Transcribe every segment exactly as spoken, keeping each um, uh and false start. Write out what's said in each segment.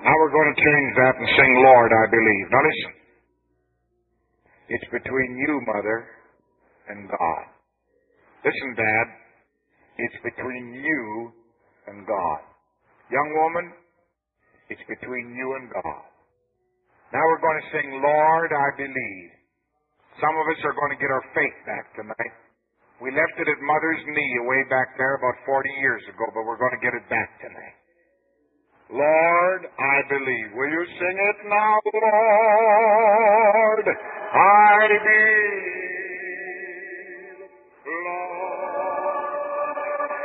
Now we're going to change that and sing, Lord, I Believe. Now listen. It's between you, Mother, and God. Listen, Dad. It's between you and God. Young woman, it's between you and God. Now we're going to sing, Lord, I Believe. Some of us are going to get our faith back tonight. We left it at Mother's knee way back there about forty years ago, but we're going to get it back tonight. Lord, I believe. Will you sing it now, Lord? I believe. Lord.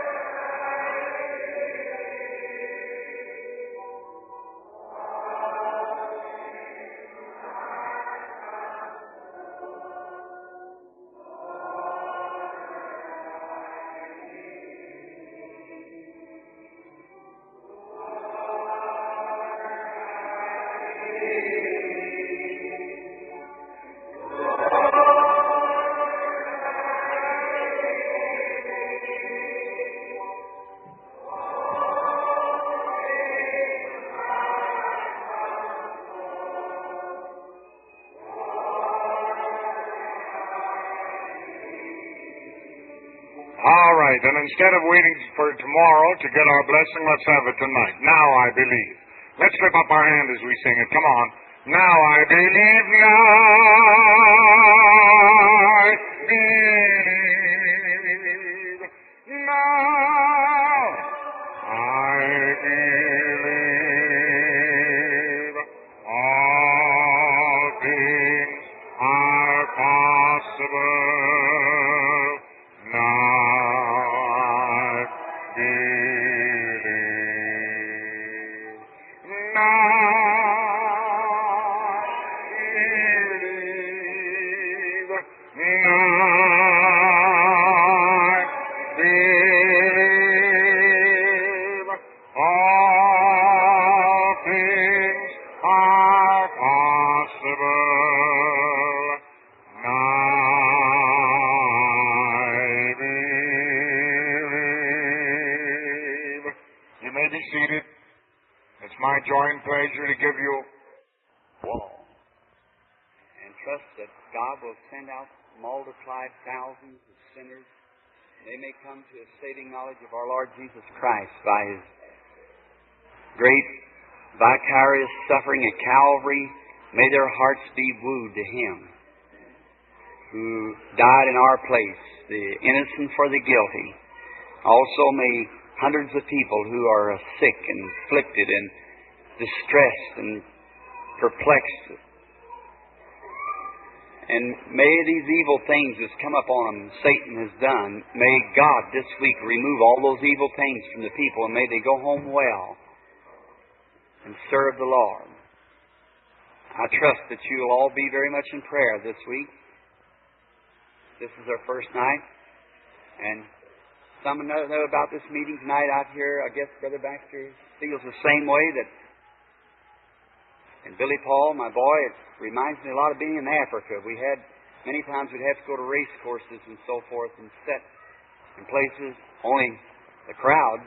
All right, and instead of waiting for tomorrow to get our blessing, let's have it tonight. Now I believe. Let's slip up our hand as we sing it. Come on. Now I believe, now I believe, now I believe, all things are possible. Seated. It's my joy and pleasure to give you wall and trust that God will send out multiplied thousands of sinners. They may come to a saving knowledge of our Lord Jesus Christ by His great vicarious suffering at Calvary. May their hearts be wooed to Him who died in our place, the innocent for the guilty. Also may hundreds of people who are sick and afflicted and distressed and perplexed. And may these evil things that's come upon them, Satan has done, may God this week remove all those evil things from the people, and may they go home well and serve the Lord. I trust that you'll all be very much in prayer this week. This is our first night, and some know, know about this meeting tonight out here. I guess Brother Baxter feels the same way. That, and Billy Paul, my boy, it reminds me a lot of being in Africa. We had, many times we'd have to go to race courses and so forth and sit in places, only the crowds.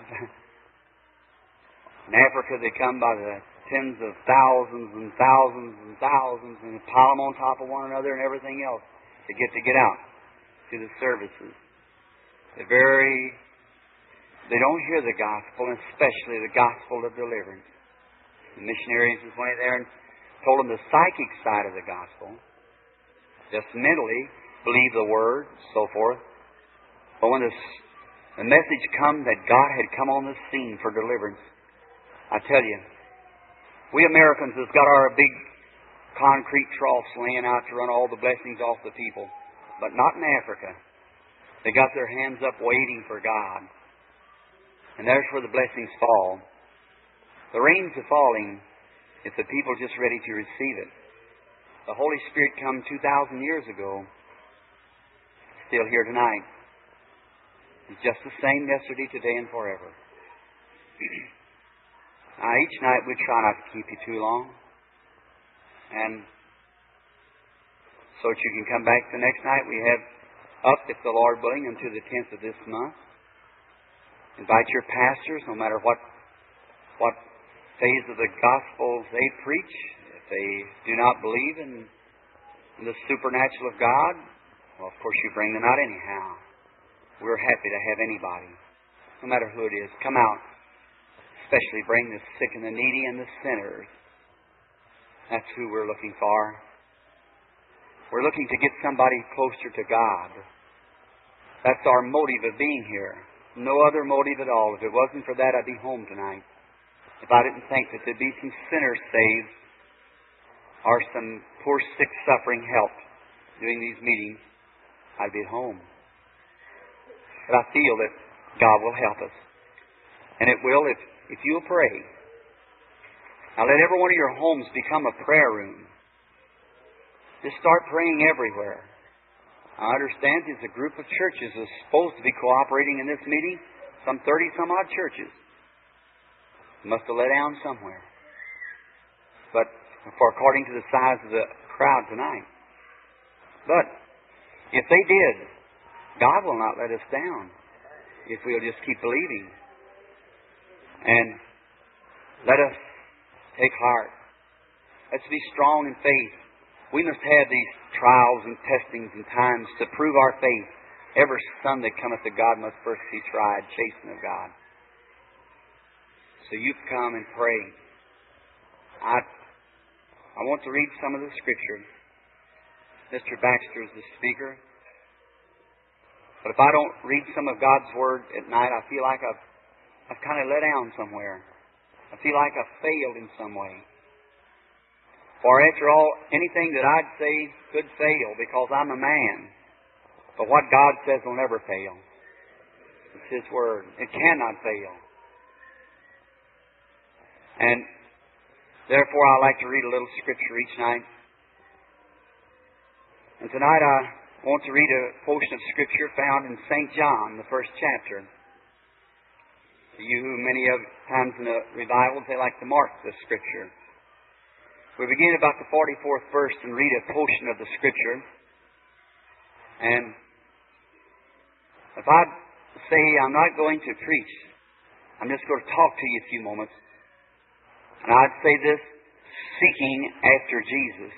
In Africa they come by the tens of thousands and thousands and thousands and pile them on top of one another and everything else to get to get out to the services. The very, they don't hear the gospel, and especially the gospel of deliverance. The missionaries went there and told them the psychic side of the gospel. Just mentally believe the word, so forth. But when this, the message come that God had come on the scene for deliverance, I tell you, we Americans has got our big concrete troughs laying out to run all the blessings off the people. But not in Africa. They got their hands up waiting for God. And there's where the blessings fall. The rains are falling if the people are just ready to receive it. The Holy Spirit come two thousand years ago. Still here tonight. He's just the same yesterday, today, and forever. Now, each night we try not to keep you too long. And so that you can come back the next night. We have up, if the Lord willing, until the tenth of this month. Invite your pastors, no matter what what phase of the gospel they preach, if they do not believe in, in the supernatural of God, well, of course you bring them out anyhow. We're happy to have anybody, no matter who it is, come out. Especially bring the sick and the needy and the sinners. That's who we're looking for. We're looking to get somebody closer to God. That's our motive of being here. No other motive at all. If it wasn't for that, I'd be home tonight. If I didn't think that there'd be some sinners saved or some poor, sick, suffering helped doing these meetings, I'd be at home. But I feel that God will help us. And it will if, if you'll pray. Now let every one of your homes become a prayer room. Just start praying everywhere. I understand there's a group of churches that's supposed to be cooperating in this meeting. Some thirty some odd churches. Must have let down somewhere. But for according to the size of the crowd tonight. But if they did, God will not let us down if we'll just keep believing. And let us take heart. Let's be strong in faith. We must have these trials and testings and times to prove our faith. Every son that cometh to God must first be tried, chastened of God. So you come and pray. I, I want to read some of the Scripture. Mister Baxter is the speaker. But if I don't read some of God's Word at night, I feel like I've, I've kind of let down somewhere. I feel like I've failed in some way. For after all, anything that I'd say could fail because I'm a man. But what God says will never fail. It's His Word. It cannot fail. And therefore I like to read a little Scripture each night. And tonight I want to read a portion of Scripture found in Saint John, the first chapter. You who many of times in the revivals, they like to mark the Scripture. We begin about the forty-fourth verse and read a portion of the Scripture. And if I say I'm not going to preach, I'm just going to talk to you a few moments. And I'd say this, seeking after Jesus.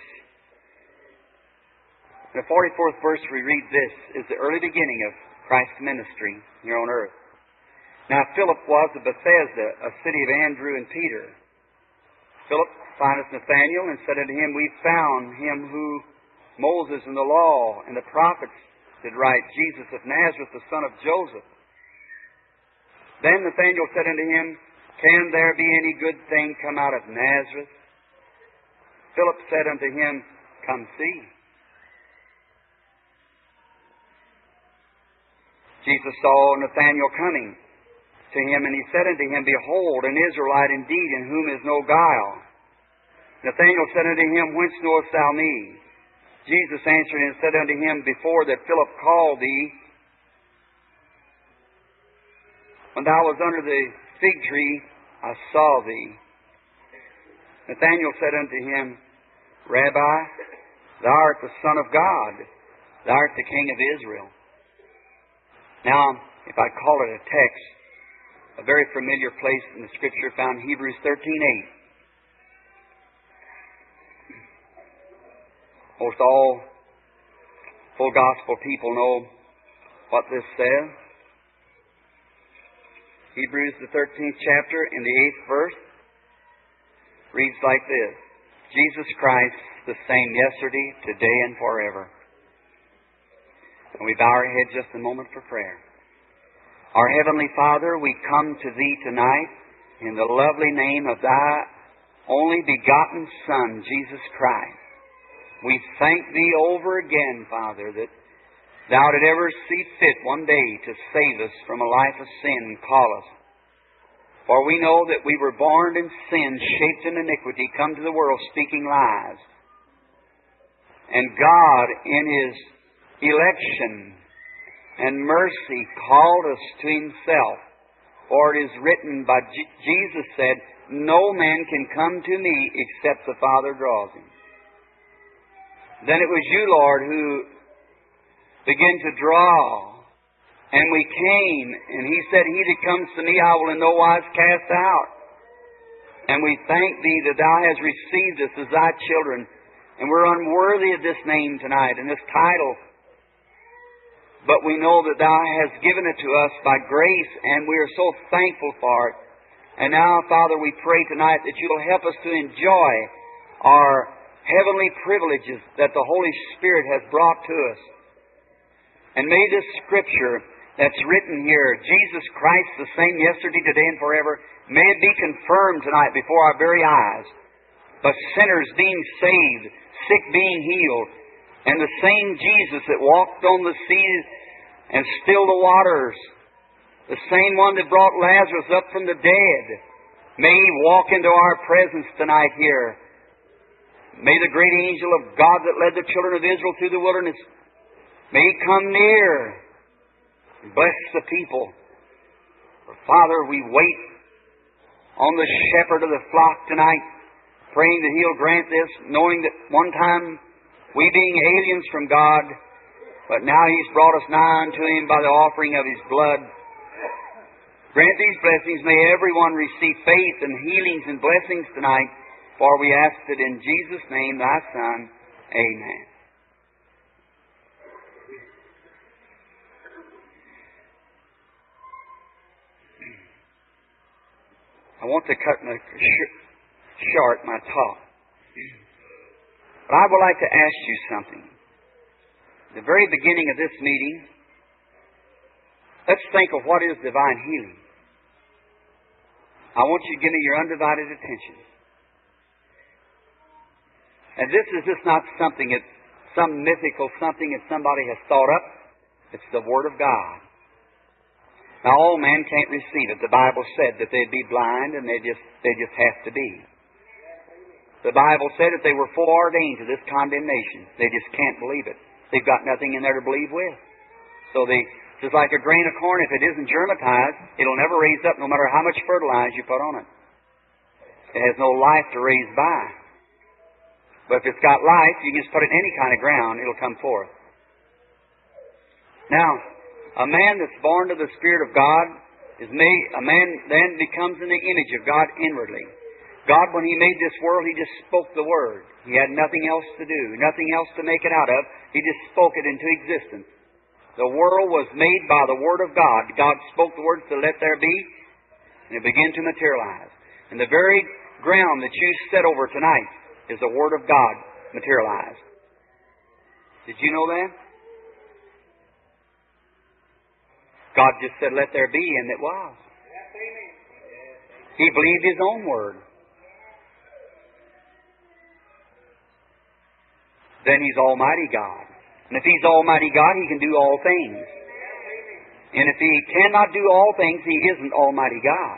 In the forty-fourth verse we read this, is the early beginning of Christ's ministry here on earth. Now Philip was of Bethsaida, a city of Andrew and Peter. Philip findeth Nathanael and said unto him, We found him who Moses and the law and the prophets did write, Jesus of Nazareth, the son of Joseph. Then Nathanael said unto him, Can there be any good thing come out of Nazareth? Philip said unto him, Come see. Jesus saw Nathanael coming to him, and he said unto him, Behold, an Israelite indeed, in whom is no guile. Nathanael said unto him, Whence knowest thou me? Jesus answered and said unto him, Before that Philip called thee, when thou was under the fig tree, I saw thee. Nathanael said unto him, Rabbi, thou art the Son of God. Thou art the King of Israel. Now, if I call it a text, a very familiar place in the Scripture found Hebrews thirteen eight. Most all full gospel people know what this says. Hebrews, the thirteenth chapter, in the eighth verse, reads like this. Jesus Christ, the same yesterday, today, and forever. And we bow our heads just a moment for prayer. Our Heavenly Father, we come to Thee tonight in the lovely name of Thy only begotten Son, Jesus Christ. We thank Thee over again, Father, that Thou did ever see fit one day to save us from a life of sin and call us. For we know that we were born in sin, shaped in iniquity, come to the world speaking lies. And God, in His election and mercy, called us to Himself. For it is written, by J- Jesus said, No man can come to me except the Father draws him. Then it was You, Lord, who began to draw. And we came, and He said, He that comes to me I will in no wise cast out. And we thank Thee that Thou hast received us as Thy children. And we're unworthy of this name tonight and this title. But we know that Thou hast given it to us by grace, and we are so thankful for it. And now, Father, we pray tonight that You'll help us to enjoy our heavenly privileges that the Holy Spirit has brought to us. And may this Scripture that's written here, Jesus Christ the same yesterday, today, and forever, may it be confirmed tonight before our very eyes. But sinners being saved, sick being healed, and the same Jesus that walked on the seas and stilled the waters, the same one that brought Lazarus up from the dead, may He walk into our presence tonight here. May the great angel of God that led the children of Israel through the wilderness, may He come near and bless the people. For Father, we wait on the shepherd of the flock tonight, praying that He'll grant this, knowing that one time we being aliens from God, but now He's brought us nigh unto Him by the offering of His blood. Grant these blessings. May everyone receive faith and healings and blessings tonight, for we ask it in Jesus' name, Thy Son. Amen. I want to cut my sh- short my talk. But I would like to ask you something. At the very beginning of this meeting, let's think of what is divine healing. I want you to give me your undivided attention. And this is just not something, it's some mythical something that somebody has thought up. It's the Word of God. Now, all men can't receive it. The Bible said that they'd be blind, and they just they just have to be. The Bible said that they were foreordained to this condemnation. They just can't believe it. They've got nothing in there to believe with. So they, just like a grain of corn, if it isn't germatized, it'll never raise up no matter how much fertilizer you put on it. It has no life to raise by. But if it's got life, you can just put it in any kind of ground, it'll come forth. Now, a man that's born to the Spirit of God is made, a man then becomes in the image of God inwardly. God, when He made this world, He just spoke the Word. He had nothing else to do, nothing else to make it out of. He just spoke it into existence. The world was made by the Word of God. God spoke the words to let there be, and it began to materialize. And the very ground that you sit over tonight is the Word of God materialized. Did you know that? God just said, let there be, and it was. He believed His own Word. Then He's Almighty God. And if He's Almighty God, He can do all things. And if He cannot do all things, He isn't Almighty God.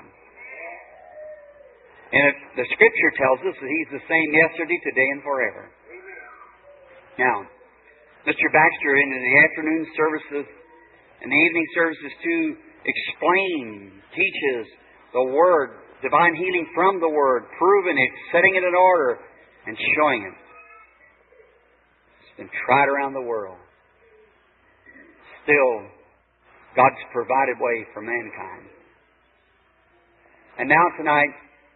And if the Scripture tells us that He's the same yesterday, today, and forever. Now, Mister Baxter, in the afternoon services and the evening services, to explain, teaches the Word, divine healing from the Word, proving it, setting it in order, and showing it. It's been tried around the world. Still, God's provided way for mankind. And now tonight,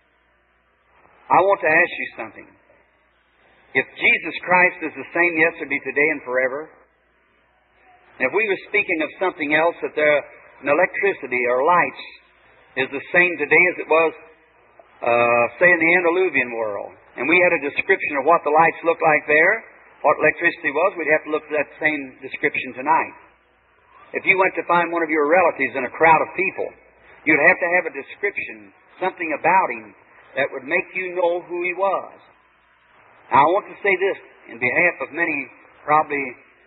I want to ask you something. If Jesus Christ is the same yesterday, today, and forever, and if we were speaking of something else, that there, an electricity or lights is the same today as it was, uh, say, in the antediluvian world, and we had a description of what the lights looked like there, what electricity was, we'd have to look at that same description tonight. If you went to find one of your relatives in a crowd of people, you'd have to have a description, something about him, that would make you know who he was. Now, I want to say this in behalf of many, probably,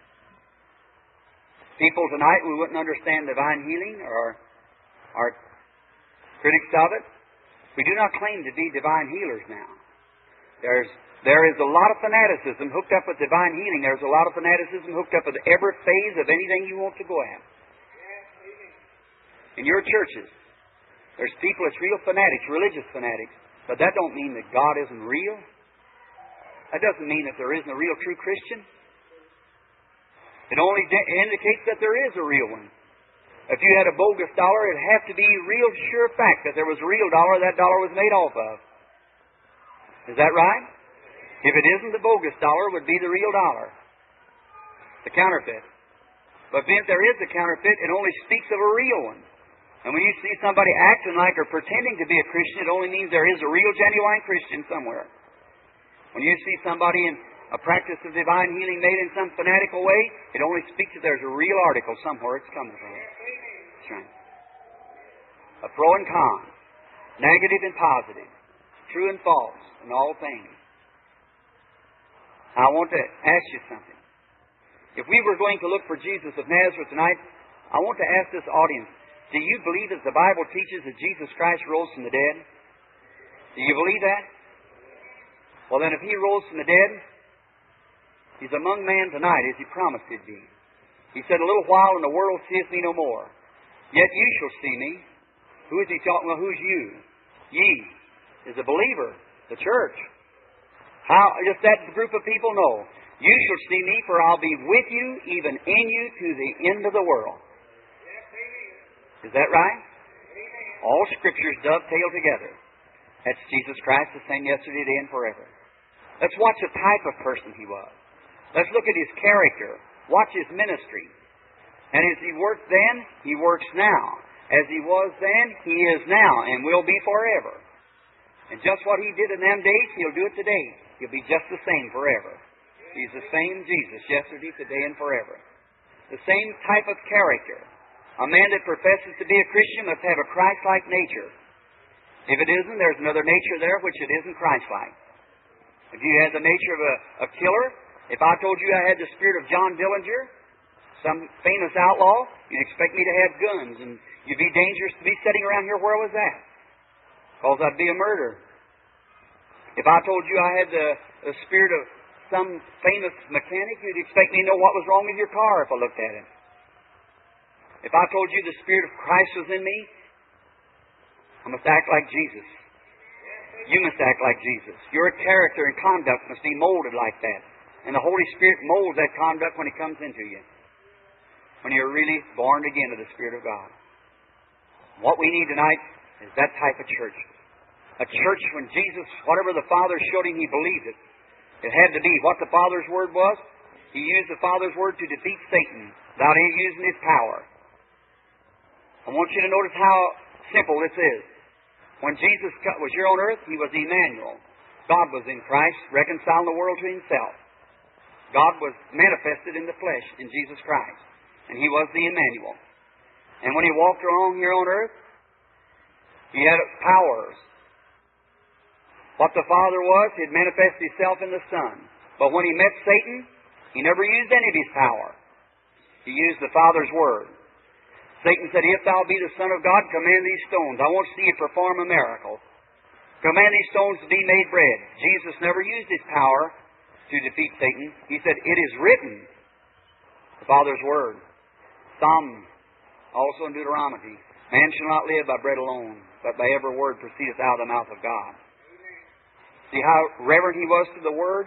people tonight who wouldn't understand divine healing or are critics of it. We do not claim to be divine healers now. There's, there is a lot of fanaticism hooked up with divine healing. There's a lot of fanaticism hooked up with every phase of anything you want to go at. In your churches, there's people that's real fanatics, religious fanatics, but that don't mean that God isn't real. That doesn't mean that there isn't a real true Christian. It only de- indicates that there is a real one. If you had a bogus dollar, it'd have to be a real sure fact that there was a real dollar that dollar was made off of. Is that right? If it isn't, the bogus dollar would be the real dollar. The counterfeit. But if there is a counterfeit, it only speaks of a real one. And when you see somebody acting like or pretending to be a Christian, it only means there is a real, genuine Christian somewhere. When you see somebody in a practice of divine healing made in some fanatical way, it only speaks that there's a real article somewhere it's coming from. That's right. A pro and con, negative and positive, true and false, in all things. I want to ask you something. If we were going to look for Jesus of Nazareth tonight, I want to ask this audience, do you believe as the Bible teaches that Jesus Christ rose from the dead? Do you believe that? Well, then if He rose from the dead, He's among men tonight as He promised He'd be. He said, a little while and the world seeth me no more. Yet you shall see me. Who is He talking about? Who's you? Ye is a believer, the church. How? Just that group of people? No. You shall see me, for I'll be with you, even in you, to the end of the world. Is that right? All Scriptures dovetail together. That's Jesus Christ, the same yesterday, today, and forever. Let's watch the type of person He was. Let's look at His character. Watch His ministry. And as He worked then, He works now. As He was then, He is now, and will be forever. And just what He did in them days, He'll do it today. He'll be just the same forever. He's the same Jesus, yesterday, today, and forever. The same type of character. A man that professes to be a Christian must have a Christ-like nature. If it isn't, there's another nature there which it isn't Christ-like. If you had the nature of a, a killer, if I told you I had the spirit of John Dillinger, some famous outlaw, you'd expect me to have guns, and you'd be dangerous to be sitting around here where I was at, because I'd be a murderer. If I told you I had the, the spirit of some famous mechanic, you'd expect me to know what was wrong with your car if I looked at it. If I told you the Spirit of Christ was in me, I must act like Jesus. You must act like Jesus. Your character and conduct must be molded like that. And the Holy Spirit molds that conduct when He comes into you. When you're really born again of the Spirit of God. What we need tonight is that type of church. A church when Jesus, whatever the Father showed Him, He believed it. It had to be what the Father's Word was. He used the Father's Word to defeat Satan without using His power. I want you to notice how simple this is. When Jesus was here on earth, He was Emmanuel. God was in Christ, reconciling the world to Himself. God was manifested in the flesh in Jesus Christ. And He was the Emmanuel. And when He walked along here on earth, He had powers. What the Father was, He'd manifest Himself in the Son. But when He met Satan, He never used any of His power. He used the Father's Word. Satan said, if thou be the Son of God, command these stones. I want to see you perform a miracle. Command these stones to be made bread. Jesus never used His power to defeat Satan. He said, it is written, the Father's Word. Psalm, also in Deuteronomy, man shall not live by bread alone, but by every word proceedeth out of the mouth of God. See how reverent He was to the Word?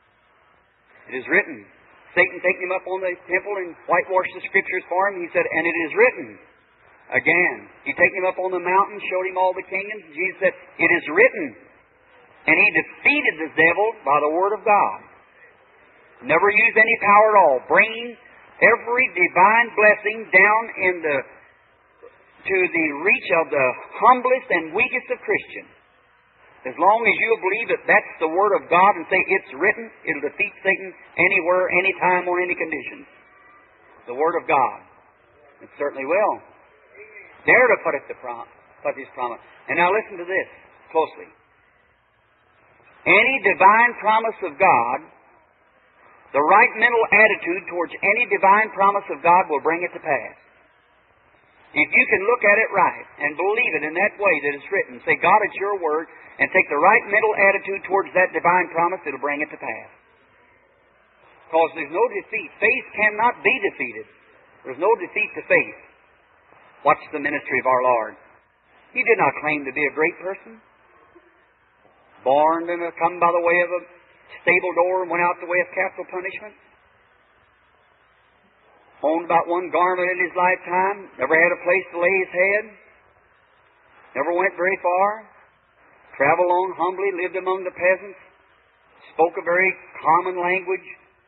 It is written. Satan taking Him up on the temple and whitewashed the Scriptures for Him. He said, and it is written. Again, He taken Him up on the mountain, showed Him all the kingdoms. Jesus said, it is written. And He defeated the devil by the Word of God. Never used any power at all. Bringing every divine blessing down in the to the reach of the humblest and weakest of Christians. As long as you believe that that's the Word of God and say it's written, it'll defeat Satan anywhere, anytime, or any conditions. The Word of God. It certainly will. Dare to put it to prom- put His promise. And now listen to this closely. Any divine promise of God, the right mental attitude towards any divine promise of God will bring it to pass. If you can look at it right and believe it in that way that it's written, say, God, it's your Word, and take the right mental attitude towards that divine promise, it'll bring it to pass. Because there's no defeat. Faith cannot be defeated. There's no defeat to faith. Watch the ministry of our Lord. He did not claim to be a great person. Born and come by the way of a stable door and went out the way of capital punishment. Owned about one garment in His lifetime. Never had a place to lay His head. Never went very far. traveled on humbly, lived among the peasants, spoke a very common language.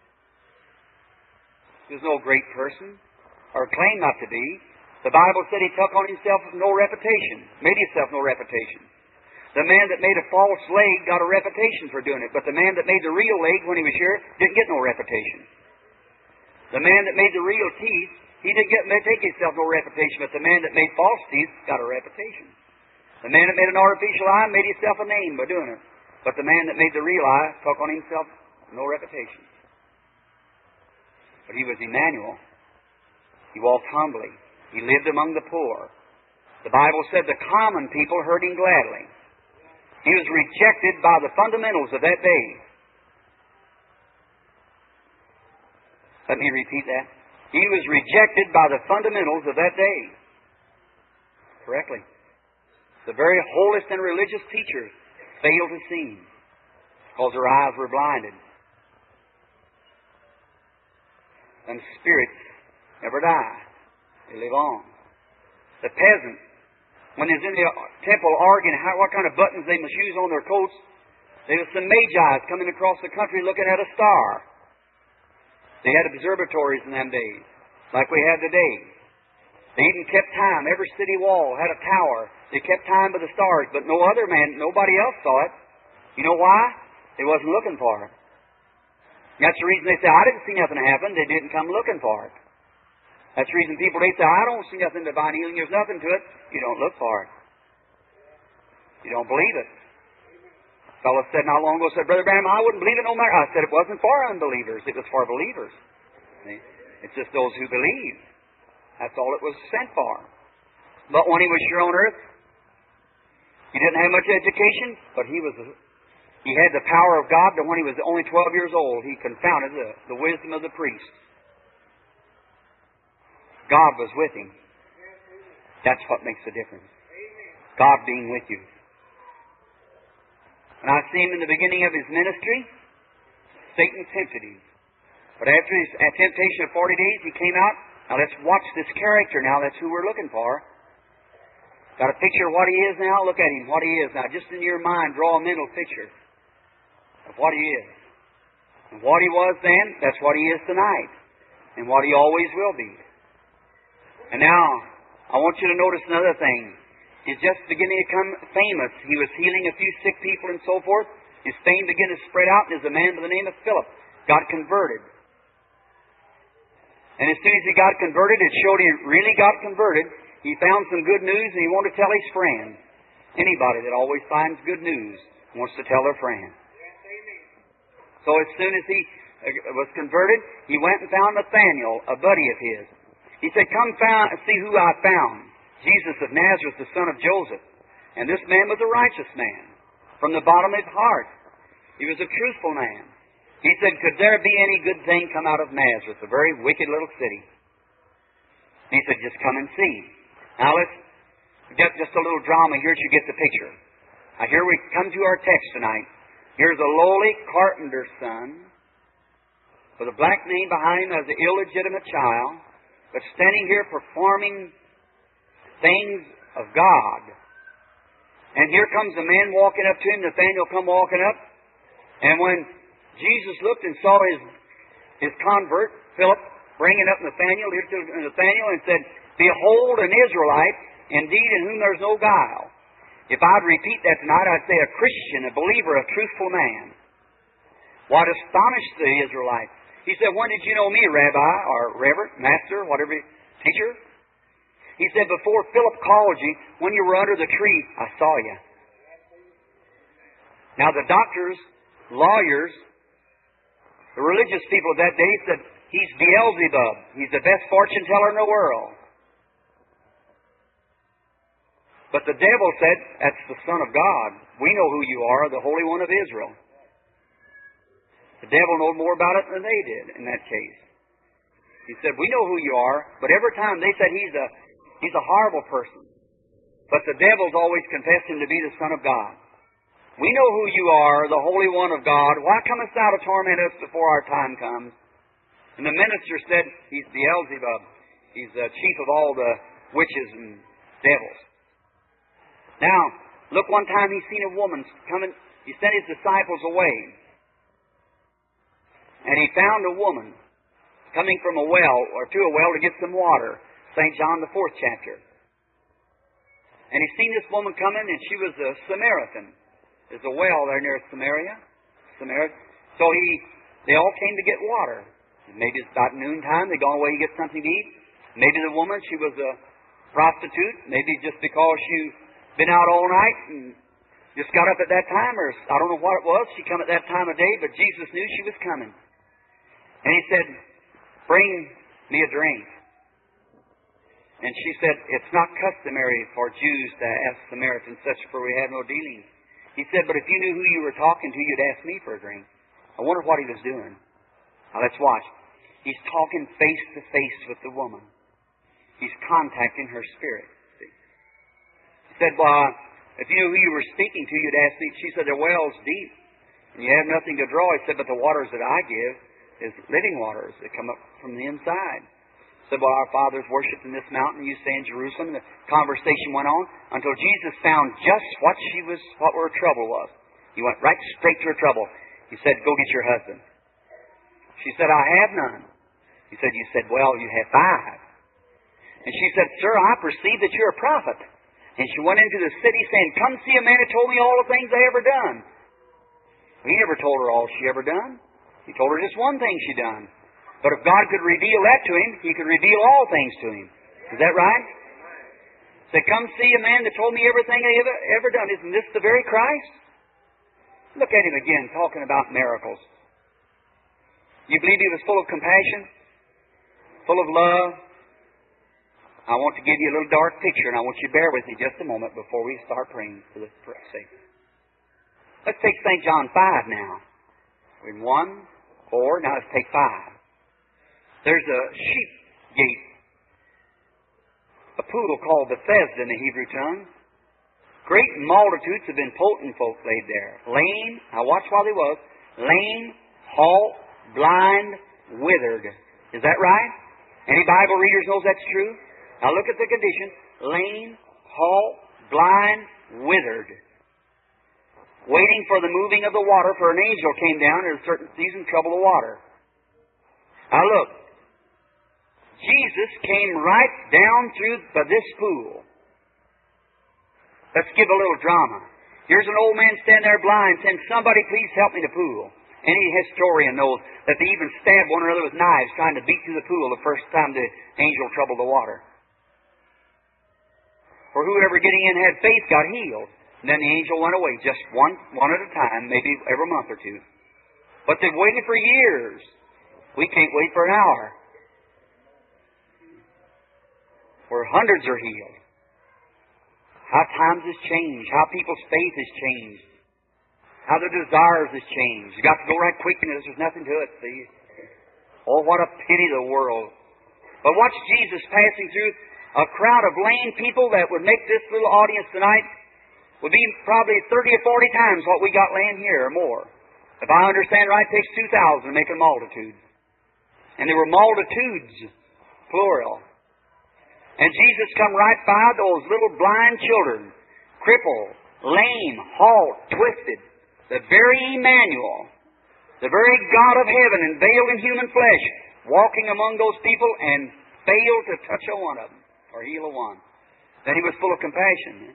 He was no great person, or claimed not to be. The Bible said he took on himself no reputation, made himself no reputation. The man that made a false leg got a reputation for doing it, but the man that made the real leg when he was here didn't get no reputation. The man that made the real teeth, he didn't get take himself no reputation, but the man that made false teeth got a reputation. The man that made an artificial eye made himself a name by doing it, but the man that made the real eye took on himself no reputation. But he was Emmanuel. He walked humbly. He lived among the poor. The Bible said the common people heard him gladly. He was rejected by the fundamentals of that day. Let me repeat that. He was rejected by the fundamentals of that day. Correctly. The very holiest and religious teachers failed to see him because their eyes were blinded. And spirits never die. They live on. The peasant, when he's in the temple arguing how, what kind of buttons they must use on their coats, there was some magi coming across the country looking at a star. They had observatories in them days, like we have today. They even kept time. Every city wall had a tower. They kept time by the stars, but no other man, nobody else saw it. You know why? They wasn't looking for it. That's the reason they say, I didn't see nothing happen. They didn't come looking for it. That's the reason people, they say, I don't see nothing divine healing. There's nothing to it. You don't look for it. You don't believe it. A fellow said not long ago, said, Brother Branham, I wouldn't believe it no matter. I said, it wasn't for unbelievers. It was for believers. See? It's just those who believe. That's all it was sent for. But when he was here on earth, he didn't have much education, but he was he had the power of God that when he was only twelve years old, he confounded the, the wisdom of the priest. God was with him. That's what makes the difference. God being with you. When I see him in the beginning of his ministry, Satan tempted him. But after his temptation of forty days, he came out. Now let's watch this character now. That's who we're looking for. Got a picture of what he is now? Look at him, what he is now. Just in your mind, draw a mental picture of what he is. And what he was then, that's what he is tonight. And what he always will be. And now, I want you to notice another thing. He's just beginning to become famous. He was healing a few sick people and so forth. His fame began to spread out, and there's a man by the name of Philip got converted. And as soon as he got converted, it showed he really got converted. He found some good news, and he wanted to tell his friend. Anybody that always finds good news wants to tell their friend. So as soon as he was converted, he went and found Nathaniel, a buddy of his. He said, come found, see who I found. Jesus of Nazareth, the son of Joseph. And this man was a righteous man from the bottom of his heart. He was a truthful man. He said, could there be any good thing come out of Nazareth, a very wicked little city? He said, just come and see. Now let's get just a little drama here to get the picture. Now here we come to our text tonight. Here's a lowly carpenter's son with a black name behind him as an illegitimate child, but standing here performing things of God. And here comes a man walking up to him, Nathaniel come walking up, and when Jesus looked and saw his his convert, Philip, bringing up Nathaniel, here to Nathaniel, and said, behold, an Israelite, indeed in whom there is no guile. If I'd repeat that tonight, I'd say a Christian, a believer, a truthful man. What astonished the Israelites. He said, when did you know me, Rabbi, or Reverend, Master, whatever, teacher? He said, before Philip called you, when you were under the tree, I saw you. Now the doctors, lawyers, the religious people of that day said, he's Beelzebub. He's the best fortune teller in the world. But the devil said, that's the Son of God. We know who you are, the Holy One of Israel. The devil knew more about it than they did in that case. He said, we know who you are, but every time they said he's a he's a horrible person. But the devil's always confessed him to be the Son of God. We know who you are, the Holy One of God. Why comest thou to torment us before our time comes? And the minister said, he's Beelzebub. He's the chief of all the witches and devils. Now, Look, one time he seen a woman coming. He sent his disciples away. And he found a woman coming from a well, or to a well to get some water. Saint John, the fourth chapter. And he seen this woman coming, and she was a Samaritan. There's a well there near Samaria. Samaria. So he, they all came to get water. Maybe it's about noontime. They gone away to get something to eat. Maybe the woman, she was a prostitute. Maybe just because she'd been out all night and just got up at that time, or I don't know what it was. She come at that time of day, but Jesus knew she was coming. And he said, "Bring me a drink." And she said, "It's not customary for Jews to ask Samaritans such, for we have no dealings." He said, "But if you knew who you were talking to, you'd ask me for a drink." I wonder what he was doing. Now let's watch. He's talking face to face with the woman. He's contacting her spirit. See? He said, "Well, if you knew who you were speaking to, you'd ask me." She said, "The well's deep, and you have nothing to draw." He said, "But the waters that I give is living waters that come up from the inside." He said, "Well, our fathers worshipped in this mountain, you say in Jerusalem." The conversation went on until Jesus found just what she was, what her trouble was. He went right straight to her trouble. He said, "Go get your husband." She said, "I have none." He said, "You said, well, you have five." And she said, "Sir, I perceive that you're a prophet." And she went into the city saying, "Come see a man who told me all the things I ever done." Well, he never told her all she ever done. He told her just one thing she done. But if God could reveal that to him, He could reveal all things to him. Is that right? He said, "Come see a man that told me everything I ever, ever done." Isn't this the very Christ? Look at him again, talking about miracles. You believe he was full of compassion? Full of love? I want to give you a little dark picture, and I want you to bear with me just a moment before we start praying for the sake. Let's take Saint John five now. We're in one, four, now let's take five. There's a sheep gate, a pool called Bethesda in the Hebrew tongue. Great multitudes of impotent folk laid there. Lame, now watch while they was, lame, halt, blind, withered. Is that right? Any Bible readers knows that's true? Now look at the condition. Lame, halt, blind, withered. Waiting for the moving of the water, for an angel came down at a certain season, trouble the water. Now look. Jesus came right down through by this pool. Let's give a little drama. Here's an old man standing there blind saying, "Somebody please help me to the pool." Any historian knows that they even stabbed one another with knives trying to beat through the pool the first time the angel troubled the water. For whoever getting in had faith got healed. And then the angel went away, just one, one at a time, maybe every month or two. But they've waited for years. We can't wait for an hour. Where hundreds are healed. How times has changed. How people's faith has changed. How their desires has changed. You've got to go right quick and there's nothing to it, see? Oh, what a pity the world. But watch Jesus passing through a crowd of lame people that would make this little audience tonight would be probably thirty or forty times what we got laying here or more. If I understand right, it takes two thousand to make a multitude. And there were multitudes, plural. And Jesus come right by those little blind children, crippled, lame, halt, twisted. The very Emmanuel, the very God of heaven and veiled in human flesh, walking among those people and failed to touch a one of them or heal a one. Then He was full of compassion.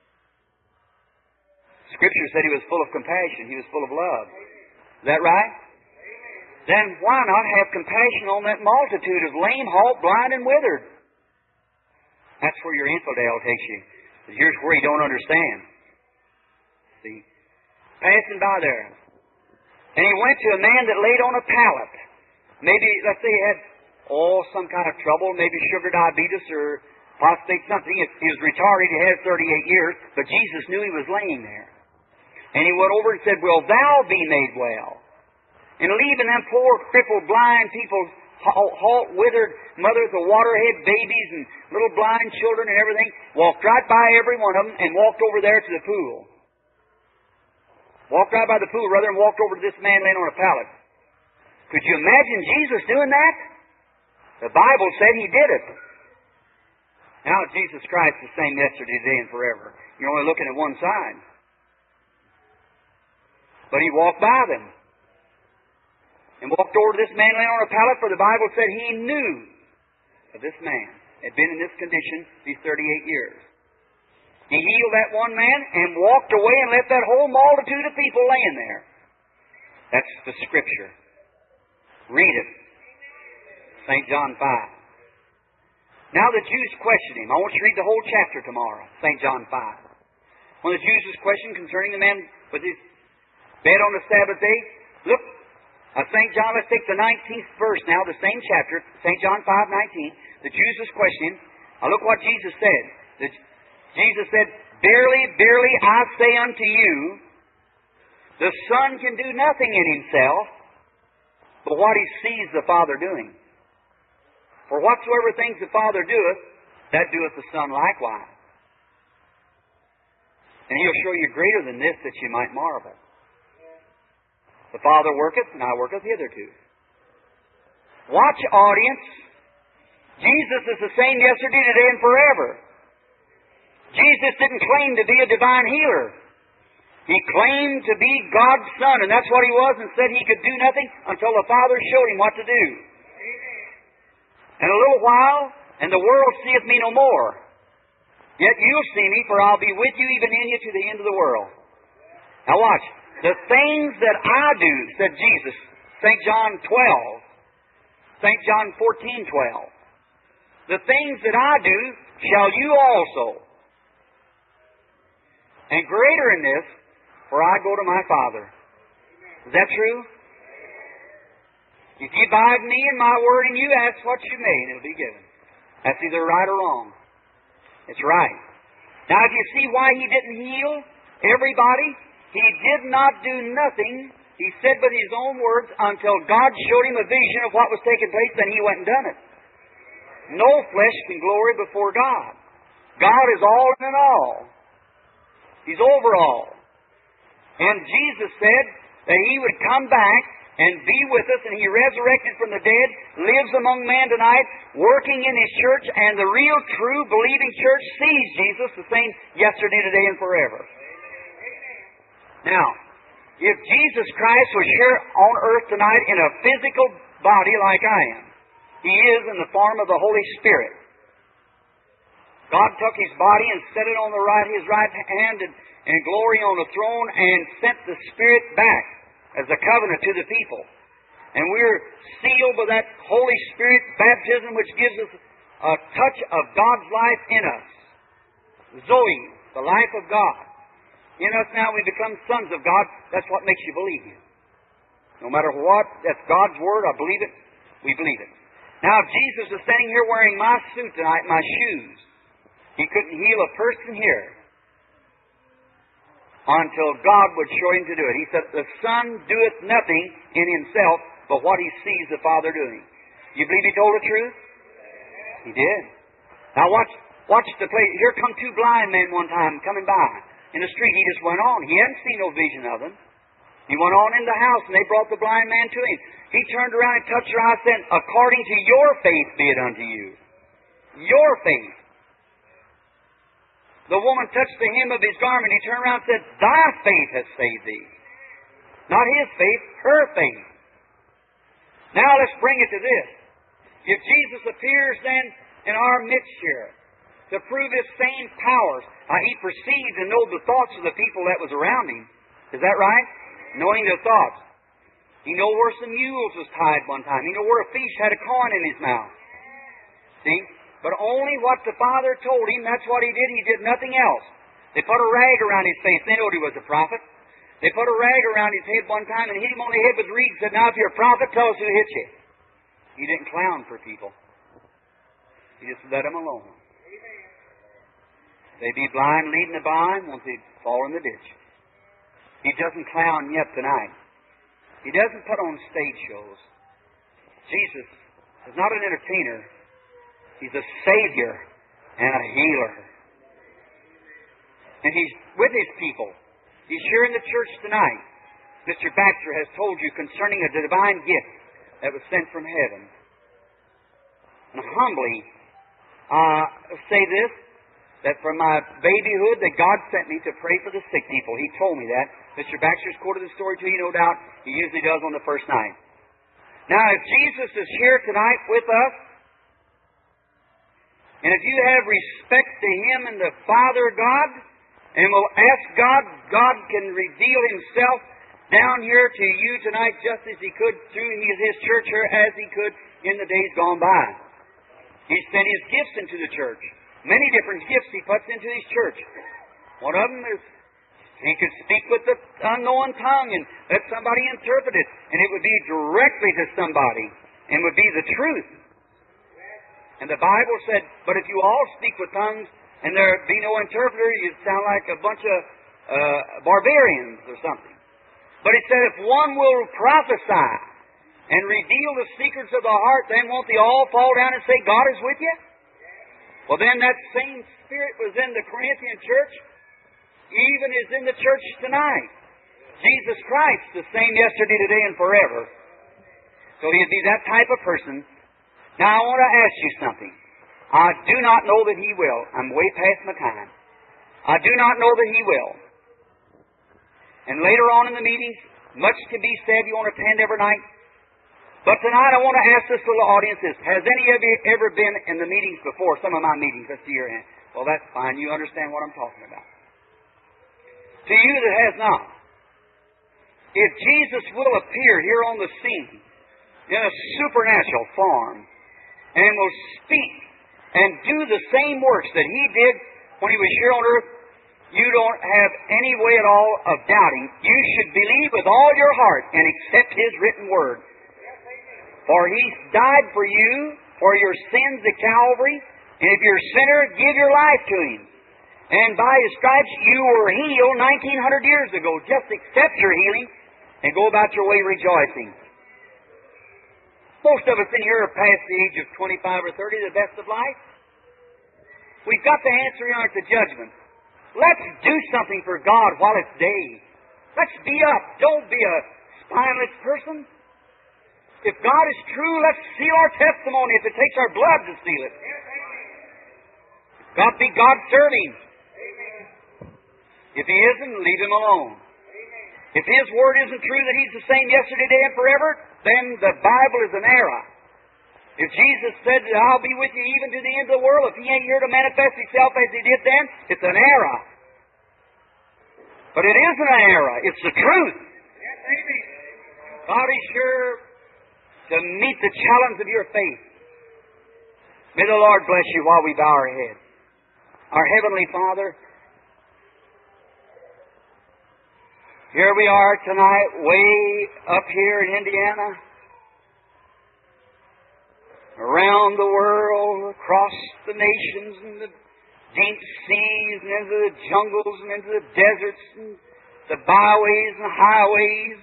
Scripture said He was full of compassion. He was full of love. Is that right? Then why not have compassion on that multitude of lame, halt, blind, and withered? That's where your infidel takes you. Here's where you don't understand. See? Passing by there. And he went to a man that laid on a pallet. Maybe, let's say he had, oh, some kind of trouble, maybe sugar diabetes or prostate something. He was retarded, he had thirty-eight years, but Jesus knew he was laying there. And he went over and said, "Will thou be made well?" And leaving them poor, crippled, blind people, halt, withered mothers with waterhead babies and little blind children and everything, walked right by every one of them and walked over there to the pool. Walked right by the pool, rather, and walked over to this man laying on a pallet. Could you imagine Jesus doing that? The Bible said He did it. Now Jesus Christ is the same yesterday, today, and forever. You're only looking at one side. But He walked by them and walked over to this man laying on a pallet, for the Bible said He knew that this man had been in this condition these thirty-eight years. He healed that one man and walked away and left that whole multitude of people laying there. That's the Scripture. Read it. Saint John five. Now the Jews questioned Him. I want you to read the whole chapter tomorrow. Saint John five. When the Jews was questioned concerning the man with his bed on the Sabbath day, look, uh, Saint John, let's take the nineteenth verse now, the same chapter, Saint John five nineteen. The Jews was questioning. Now look what Jesus said. The, Jesus said, Verily, verily, I say unto you, the Son can do nothing in Himself, but what He sees the Father doing. For whatsoever things the Father doeth, that doeth the Son likewise. And He'll show you greater than this, that you might marvel. The Father worketh, and I worketh hitherto. Watch, audience. Jesus is the same yesterday, today, and forever. Jesus didn't claim to be a divine healer. He claimed to be God's Son, and that's what He was, and said He could do nothing until the Father showed Him what to do. In a little while, and the world seeth me no more. Yet you'll see me, for I'll be with you, even in you, to the end of the world. Now watch. The things that I do, said Jesus, Saint John twelve, Saint John fourteen twelve. The things that I do shall you also. And greater in this, for I go to my Father. Is that true? If you abide in me and my word in you, ask what you may, and it'll be given. That's either right or wrong. It's right. Now, if you see why He didn't heal everybody, He did not do nothing, He said with His own words, until God showed Him a vision of what was taking place, then He went and done it. No flesh can glory before God. God is all in all. He's over all. And Jesus said that He would come back and be with us, and He resurrected from the dead, lives among men tonight, working in His church, and the real, true, believing church sees Jesus the same yesterday, today, and forever. Now, if Jesus Christ was here on earth tonight in a physical body like I am, He is in the form of the Holy Spirit. God took His body and set it on the right, His right hand and, and glory on the throne, and sent the Spirit back as a covenant to the people. And we're sealed by that Holy Spirit baptism, which gives us a touch of God's life in us. Zoe, the life of God. In us now we become sons of God. That's what makes you believe Him. No matter what, that's God's Word. I believe it. We believe it. Now, if Jesus is standing here wearing my suit tonight, my shoes, He couldn't heal a person here until God would show Him to do it. He said, the Son doeth nothing in Himself, but what He sees the Father doing. You believe He told the truth? He did. Now watch, watch the play. Here come two blind men one time coming by in the street. He just went on. He hadn't seen no vision of them. He went on in the house, and they brought the blind man to Him. He turned around and touched her eye and said, according to your faith be it unto you. Your faith. The woman touched the hem of His garment. He turned around and said, thy faith has saved thee. Not his faith, her faith. Now let's bring it to this. If Jesus appears then in our midst here to prove His same powers, uh, He perceived and knew the thoughts of the people that was around Him. Is that right? Knowing their thoughts. He knew where some mules was tied one time. He knew where a fish had a coin in his mouth. See? But only what the Father told Him, that's what He did. He did nothing else. They put a rag around His face. They knew He was a prophet. They put a rag around His head one time and hit Him on the head with reeds and said, now if you're a prophet, tell us who hit you. He didn't clown for people. He just let them alone. They be blind leading the blind once they fall in the ditch. He doesn't clown yet tonight. He doesn't put on stage shows. Jesus is not an entertainer. He's a Savior and a healer. And He's with His people. He's here in the church tonight. Mister Baxter has told you concerning a divine gift that was sent from heaven. And humbly, uh, say this, that from my babyhood that God sent me to pray for the sick people. He told me that. Mister Baxter's quoted the story to you, no doubt. He usually does on the first night. Now, if Jesus is here tonight with us, and if you have respect to Him and the Father God, and will ask God, God can reveal Himself down here to you tonight just as He could through His church here as He could in the days gone by. He sent His gifts into the church. Many different gifts He puts into His church. One of them is He could speak with the unknown tongue and let somebody interpret it, and it would be directly to somebody and would be the truth. And the Bible said, but if you all speak with tongues and there be no interpreter, you'd sound like a bunch of uh, barbarians or something. But it said, if one will prophesy and reveal the secrets of the heart, then won't they all fall down and say, God is with you? Well, then that same Spirit was in the Corinthian church, even is in the church tonight. Jesus Christ, the same yesterday, today, and forever. So He'd be that type of person. Now, I want to ask you something. I do not know that He will. I'm way past my time. I do not know that He will. And later on in the meetings, much to be said, you want to attend every night. But tonight I want to ask this little audience this. Has any of you ever been in the meetings before? Some of my meetings. Let's see your hand. Well, that's fine. You understand what I'm talking about. To you that has not, if Jesus will appear here on the scene in a supernatural form and will speak and do the same works that He did when He was here on earth, you don't have any way at all of doubting. You should believe with all your heart and accept His written word. For He died for you, for your sins at Calvary, and if you're a sinner, give your life to Him. And by His stripes you were healed nineteen hundred years ago. Just accept your healing and go about your way rejoicing. Most of us in here are past the age of twenty-five or thirty, the best of life. We've got the answer here at the judgment. Let's do something for God while it's day. Let's be up. Don't be a spineless person. If God is true, let's seal our testimony if it takes our blood to seal it. God be God serving. If He isn't, leave Him alone. If His word isn't true that He's the same yesterday, today, and forever, then the Bible is an error. If Jesus said that I'll be with you even to the end of the world, if He ain't here to manifest Himself as He did then, it's an error. But it isn't an error. It's the truth. God is sure to meet the challenge of your faith. May the Lord bless you while we bow our heads. Our Heavenly Father, here we are tonight, way up here in Indiana, around the world, across the nations and the deep seas and into the jungles and into the deserts and the byways and highways,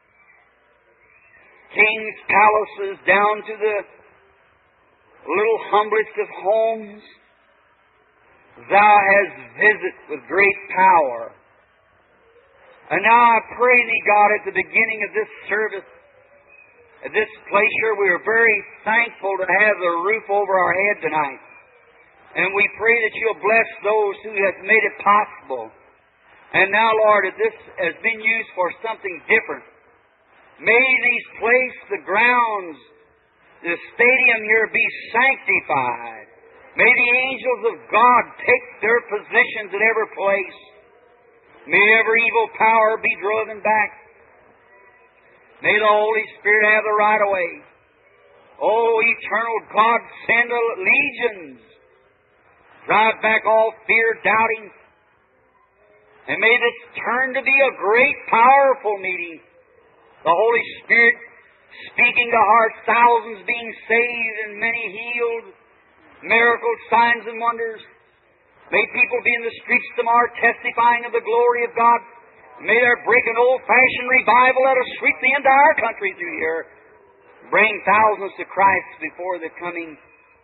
kings' palaces down to the little humblest of homes. Thou hast visited with great power. And now I pray Thee, God, at the beginning of this service, at this place here, we are very thankful to have the roof over our head tonight. And we pray that You'll bless those who have made it possible. And now, Lord, if this has been used for something different, may these places, the grounds, the stadium here be sanctified. May the angels of God take their positions at every place. May every evil power be driven back. May the Holy Spirit have the right of way. Oh, eternal God, send legions. Drive back all fear, doubting. And may this turn to be a great, powerful meeting. The Holy Spirit speaking to hearts, thousands being saved and many healed. Miracles, signs, and wonders. May people be in the streets tomorrow testifying of the glory of God. May there break an old-fashioned revival that'll sweep the entire country through here. Bring thousands to Christ before the coming.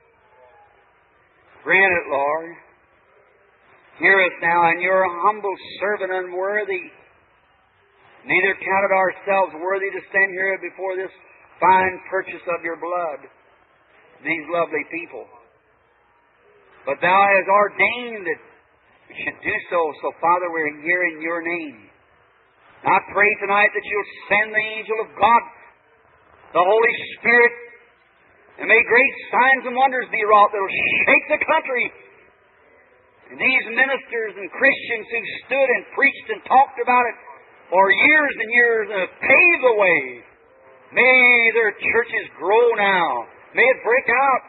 Grant it, Lord. Hear us now, and Your humble servant unworthy. Neither counted ourselves worthy to stand here before this fine purchase of Your blood. These lovely people. But Thou hast ordained that we should do so. So, Father, we're here in Your name. And I pray tonight that You'll send the angel of God, the Holy Spirit, and may great signs and wonders be wrought that will shake the country. And these ministers and Christians who stood and preached and talked about it for years and years and have paved the way, may their churches grow now. May it break out.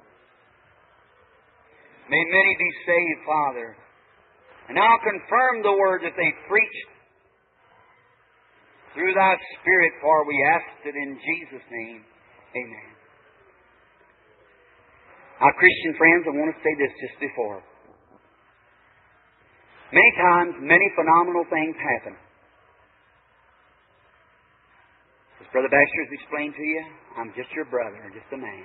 May many be saved, Father. And now confirm the word that they preached through Thy Spirit, for we ask it in Jesus' name. Amen. Now, Christian friends, I want to say this just before. Many times, many phenomenal things happen. As Brother Baxter has explained to you, I'm just your brother, just a man.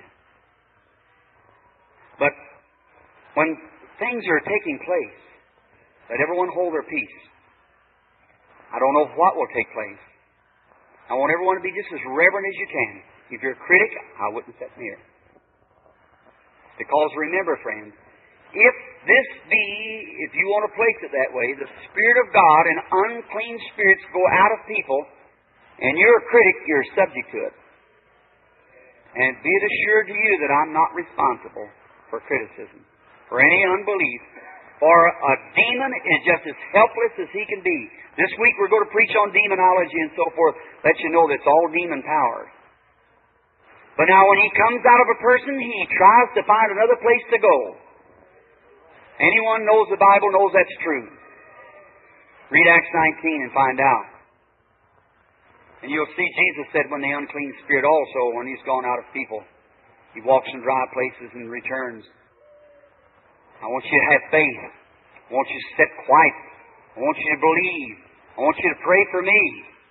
But when things are taking place, let everyone hold their peace. I don't know what will take place. I want everyone to be just as reverent as you can. If you're a critic, I wouldn't sit near. Because remember, friends, if this be, if you want to place it that way, the Spirit of God and unclean spirits go out of people, and you're a critic, you're subject to it. And be it assured to you that I'm not responsible for criticism, for any unbelief, for a demon is just as helpless as he can be. This week we're going to preach on demonology and so forth, let you know that's all demon powers. But now when he comes out of a person, he tries to find another place to go. Anyone knows the Bible knows that's true. Read Acts nineteen and find out. And you'll see Jesus said when the unclean spirit also, when he's gone out of people, he walks in dry places and returns. I want you to have faith. I want you to sit quiet. I want you to believe. I want you to pray for me.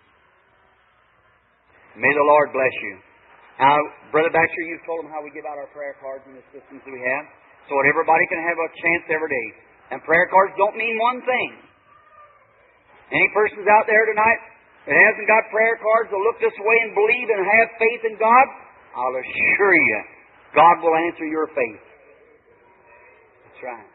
May the Lord bless you. Now, Brother Baxter, you've told them how we give out our prayer cards and the systems that we have, so that everybody can have a chance every day. And prayer cards don't mean one thing. Any persons out there tonight that hasn't got prayer cards will look this way and believe and have faith in God, I'll assure you, God will answer your faith. That's right.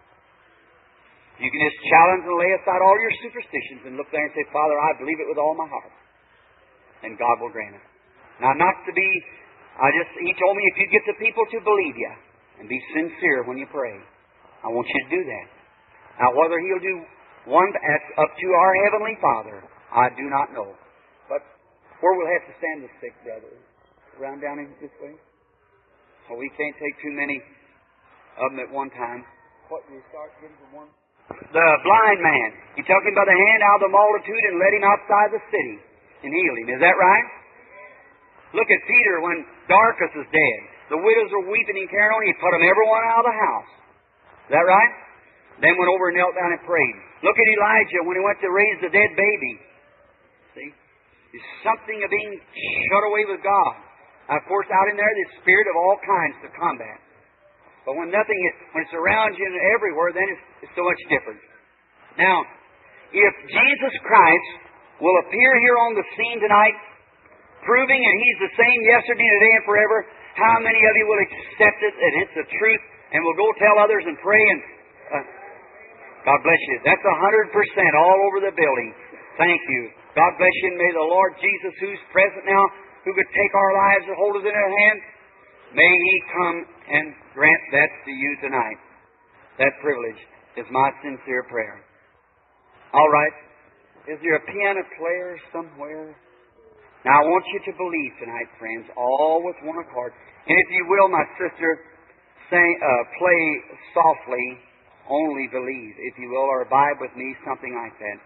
You can just challenge and lay aside all your superstitions and look there and say, Father, I believe it with all my heart. And God will grant it. Now, not to be, I just, He told me if you get the people to believe you and be sincere when you pray, I want you to do that. Now, whether He'll do one that's up to our Heavenly Father, I do not know. But where we'll have to stand the sick, brother? Around down in this way? Well, we can't take too many of them at one time. What, do you start getting from one? The blind man. He took him by the hand out of the multitude and led him outside the city and healed him. Is that right? Look at Peter when Dorcas is dead. The widows were weeping and carrying on. He put them everyone out of the house. Is that right? Then went over and knelt down and prayed. Look at Elijah when he went to raise the dead baby. See? There's something of being shut away with God. Now, of course, out in there, there's spirit of all kinds to combat. But when nothing is, when it's around you and everywhere, then it's, it's so much different. Now, if Jesus Christ will appear here on the scene tonight, proving that He's the same yesterday, today, and forever, how many of you will accept it and it's the truth and will go tell others and pray and uh, God bless you. That's a hundred percent all over the building. Thank you. God bless you, and may the Lord Jesus, who's present now, who could take our lives and hold us in His hand, may He come and grant that to you tonight. That privilege is my sincere prayer. All right. Is there a piano player somewhere? Now, I want you to believe tonight, friends, all with one accord. And if you will, my sister, sing, uh, play softly, only believe, if you will, or abide with me, something like that.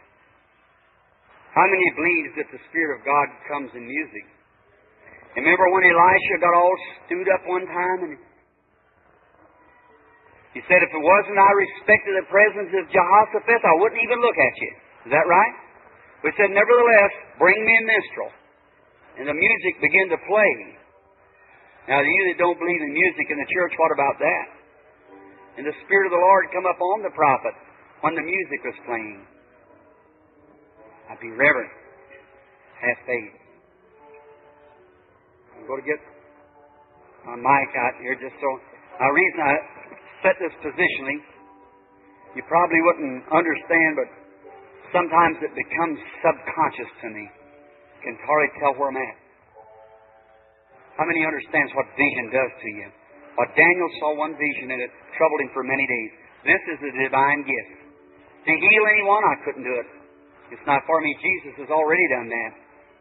How many believes that the Spirit of God comes in music? Remember when Elisha got all stewed up one time and he said, if it wasn't I respected the presence of Jehoshaphat, I wouldn't even look at you. Is that right? But he said, nevertheless, bring me a minstrel. And the music began to play. Now, you that don't believe in music in the church, what about that? And the Spirit of the Lord come up on the prophet when the music was playing. I'd be reverent. Have faith. I'm going to get my mic out here just so. Now, the reason I set this positionally, you probably wouldn't understand, but sometimes it becomes subconscious to me. I can hardly tell where I'm at. How many understands what vision does to you? But Daniel saw one vision and it troubled him for many days. This is a divine gift. To heal anyone, I couldn't do it. It's not for me. Jesus has already done that.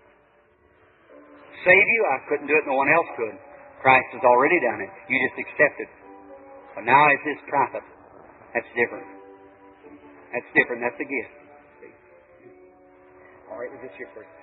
Save you, I couldn't do it. No one else could. Christ has already done it. You just accept it. But now as His prophet, that's different. That's different. That's a gift. See? All right, is this your first?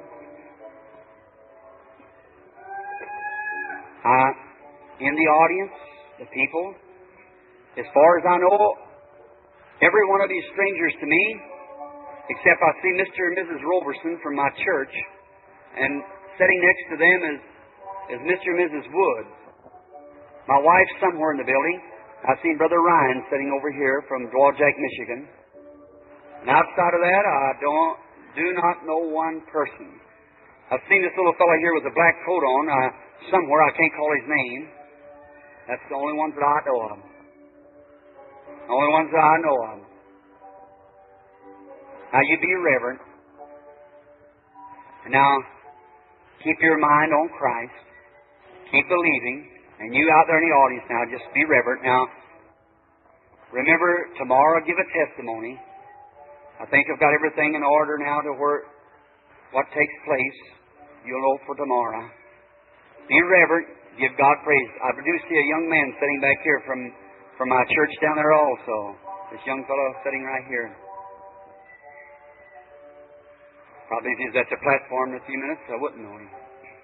Uh, in the audience, the people, as far as I know, every one of you is strangers to me, except I see Mister and Missus Roberson from my church, and sitting next to them is, is Mister and Missus Wood. My wife's somewhere in the building. I've seen Brother Ryan sitting over here from Dwaljack, Michigan. And outside of that, I don't, do not know one person. I've seen this little fellow here with a black coat on, uh, somewhere. I can't call his name. That's the only ones that I know of. The only ones that I know of. Now, you be reverent. And now, keep your mind on Christ. Keep believing. And you out there in the audience now, just be reverent. Now, remember, tomorrow give a testimony. I think I've got everything in order now to where what takes place, you'll know for tomorrow. Be reverent. Give God praise. I do see a young man sitting back here from, from my church down there also. This young fellow sitting right here. Probably if he's at the platform in a few minutes, I wouldn't know him.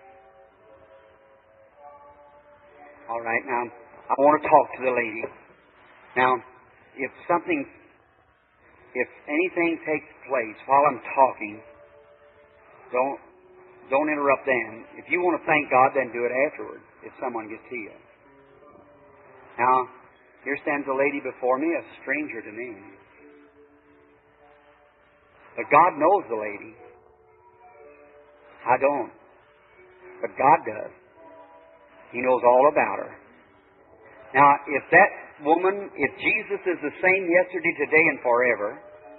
All right, now, I want to talk to the lady. Now, if something, if anything takes place while I'm talking, don't, don't interrupt them. If you want to thank God, then do it afterwards, if someone gets to you. Now, here stands a lady before me, a stranger to me. But God knows the lady. I don't. But God does. He knows all about her. Now, if that woman, if Jesus is the same yesterday, today, and forever,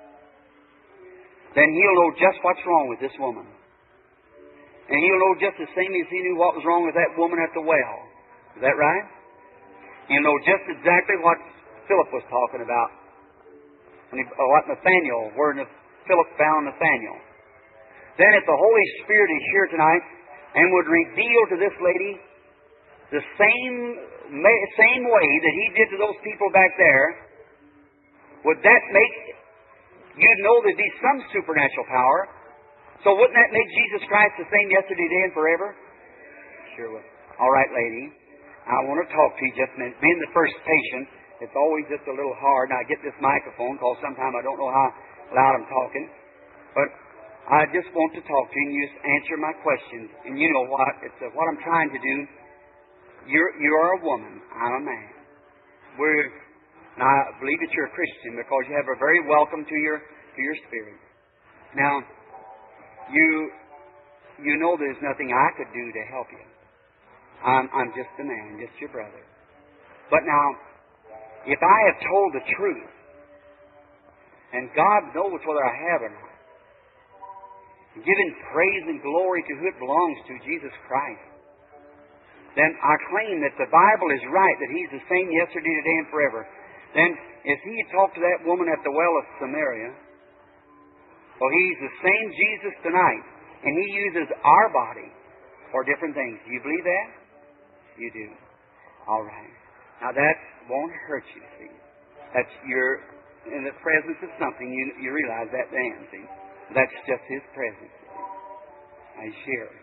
then He'll know just what's wrong with this woman. And He'll know just the same as He knew what was wrong with that woman at the well. Is that right? He'll know just exactly what Philip was talking about. When he, uh, what Nathaniel, where Philip found Nathaniel. Then if the Holy Spirit is here tonight and would reveal to this lady the same same way that He did to those people back there, would that make you know there'd be some supernatural power? So wouldn't that make Jesus Christ the same yesterday, today, and forever? Sure would. All right, lady. I want to talk to you just a minute. Being the first patient, it's always just a little hard. And I get this microphone because sometimes I don't know how loud I'm talking. But I just want to talk to you and you just answer my questions. And you know what? It's uh, what I'm trying to do. You're, you're a woman. I'm a man. We're, and I believe that you're a Christian because you have a very welcome to your to your spirit. Now, you you know there's nothing I could do to help you. I'm, I'm just a man, just your brother. But now, if I have told the truth, and God knows whether I have or not, giving praise and glory to who it belongs to, Jesus Christ, then I claim that the Bible is right, that He's the same yesterday, today, and forever. Then, if He talked to that woman at the well of Samaria, well, He's the same Jesus tonight, and He uses our body for different things. Do you believe that? You do. All right. Now, that won't hurt you, see. That's your, in the presence of something, you, you realize that then, see. That's just His presence. I share.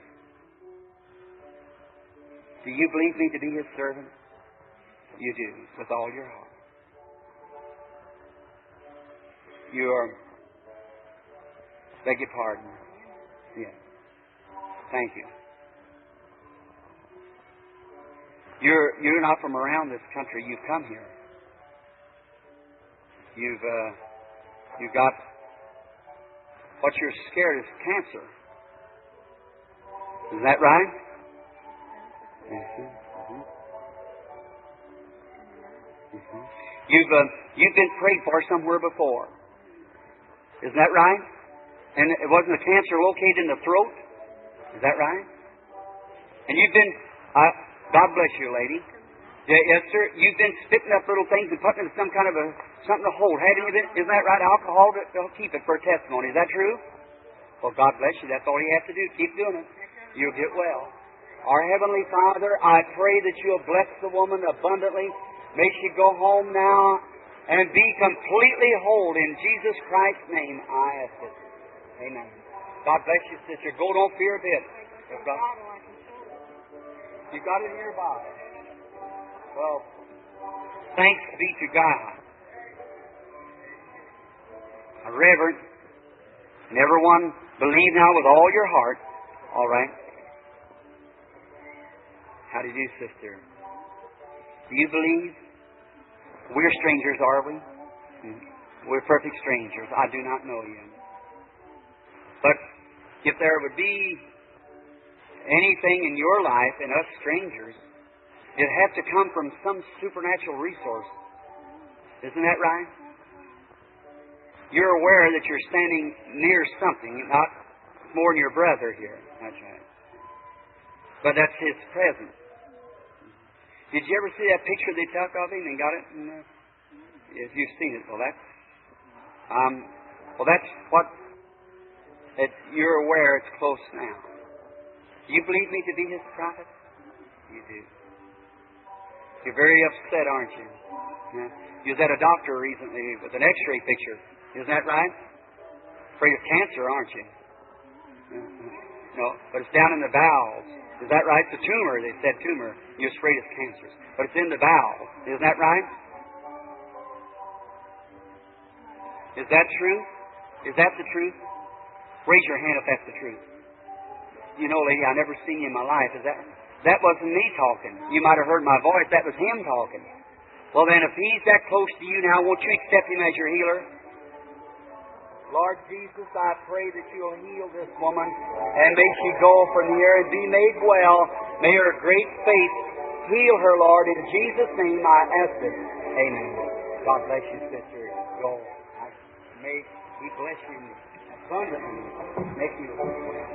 Do you believe me to be His servant? You do, with all your heart. You are, beg your pardon. Yes. Thank you. You're you're not from around this country. You've come here. You've uh, you've got what you're scared is cancer. Is that right? Mm-hmm. Mm-hmm. Mm-hmm. You've uh, you've been prayed for somewhere before. Isn't that right? And it wasn't a cancer located in the throat. Is that right? And you've been, uh, God bless you, lady. Yeah, yes, sir. You've been spitting up little things and putting it in some kind of a something to hold. Haven't you been? Isn't that right? Alcohol, they'll keep it for a testimony. Is that true? Well, God bless you. That's all you have to do. Keep doing it. You'll get well. Our Heavenly Father, I pray that you'll bless the woman abundantly. May she go home now and be completely whole. In Jesus Christ's name, I ask it. Amen. God bless you, sister. Go, don't fear a bit. God, you got it in your Bible. Well, thanks be to God. A reverend, and everyone believe now with all your heart. All right. How do you do, sister? Do you believe? We're strangers, are we? We're perfect strangers. I do not know you. But if there would be anything in your life and us strangers, it has to come from some supernatural resource. Isn't that right? You're aware that you're standing near something, not more than your brother here. That's right. But that's His presence. Did you ever see that picture they took of Him and got it? In the, if you've seen it, well, that's um, well, that's what that you're aware it's close now. Do you believe me to be His prophet? You do. You're very upset, aren't you? Yeah. You was at a doctor recently with an X-ray picture. Isn't that right? Afraid of cancer, aren't you? No, but it's down in the bowels. Is that right? The tumor, they said tumor. You're afraid of cancers. But it's in the bowels. Isn't that right? Is that true? Is that the truth? Raise your hand if that's the truth. You know, lady, I never seen you in my life. Is that that wasn't me talking. You might have heard my voice. That was Him talking. Well, then, if He's that close to you now, won't you accept Him as your healer? Lord Jesus, I pray that you'll heal this woman, and may she go from here and be made well. May her great faith heal her, Lord. In Jesus' name I ask it. Amen. God bless you, sister. Go. May He bless you abundantly. Make you whole.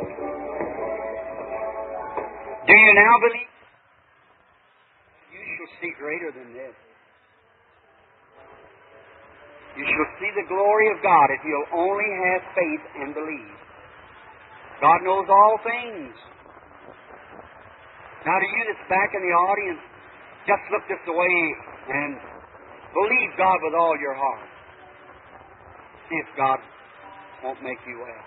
Do you now believe? You shall see greater than this. You shall see the glory of God if you'll only have faith and believe. God knows all things. Now to you that's back in the audience, just look this way and believe God with all your heart. See if God won't make you well.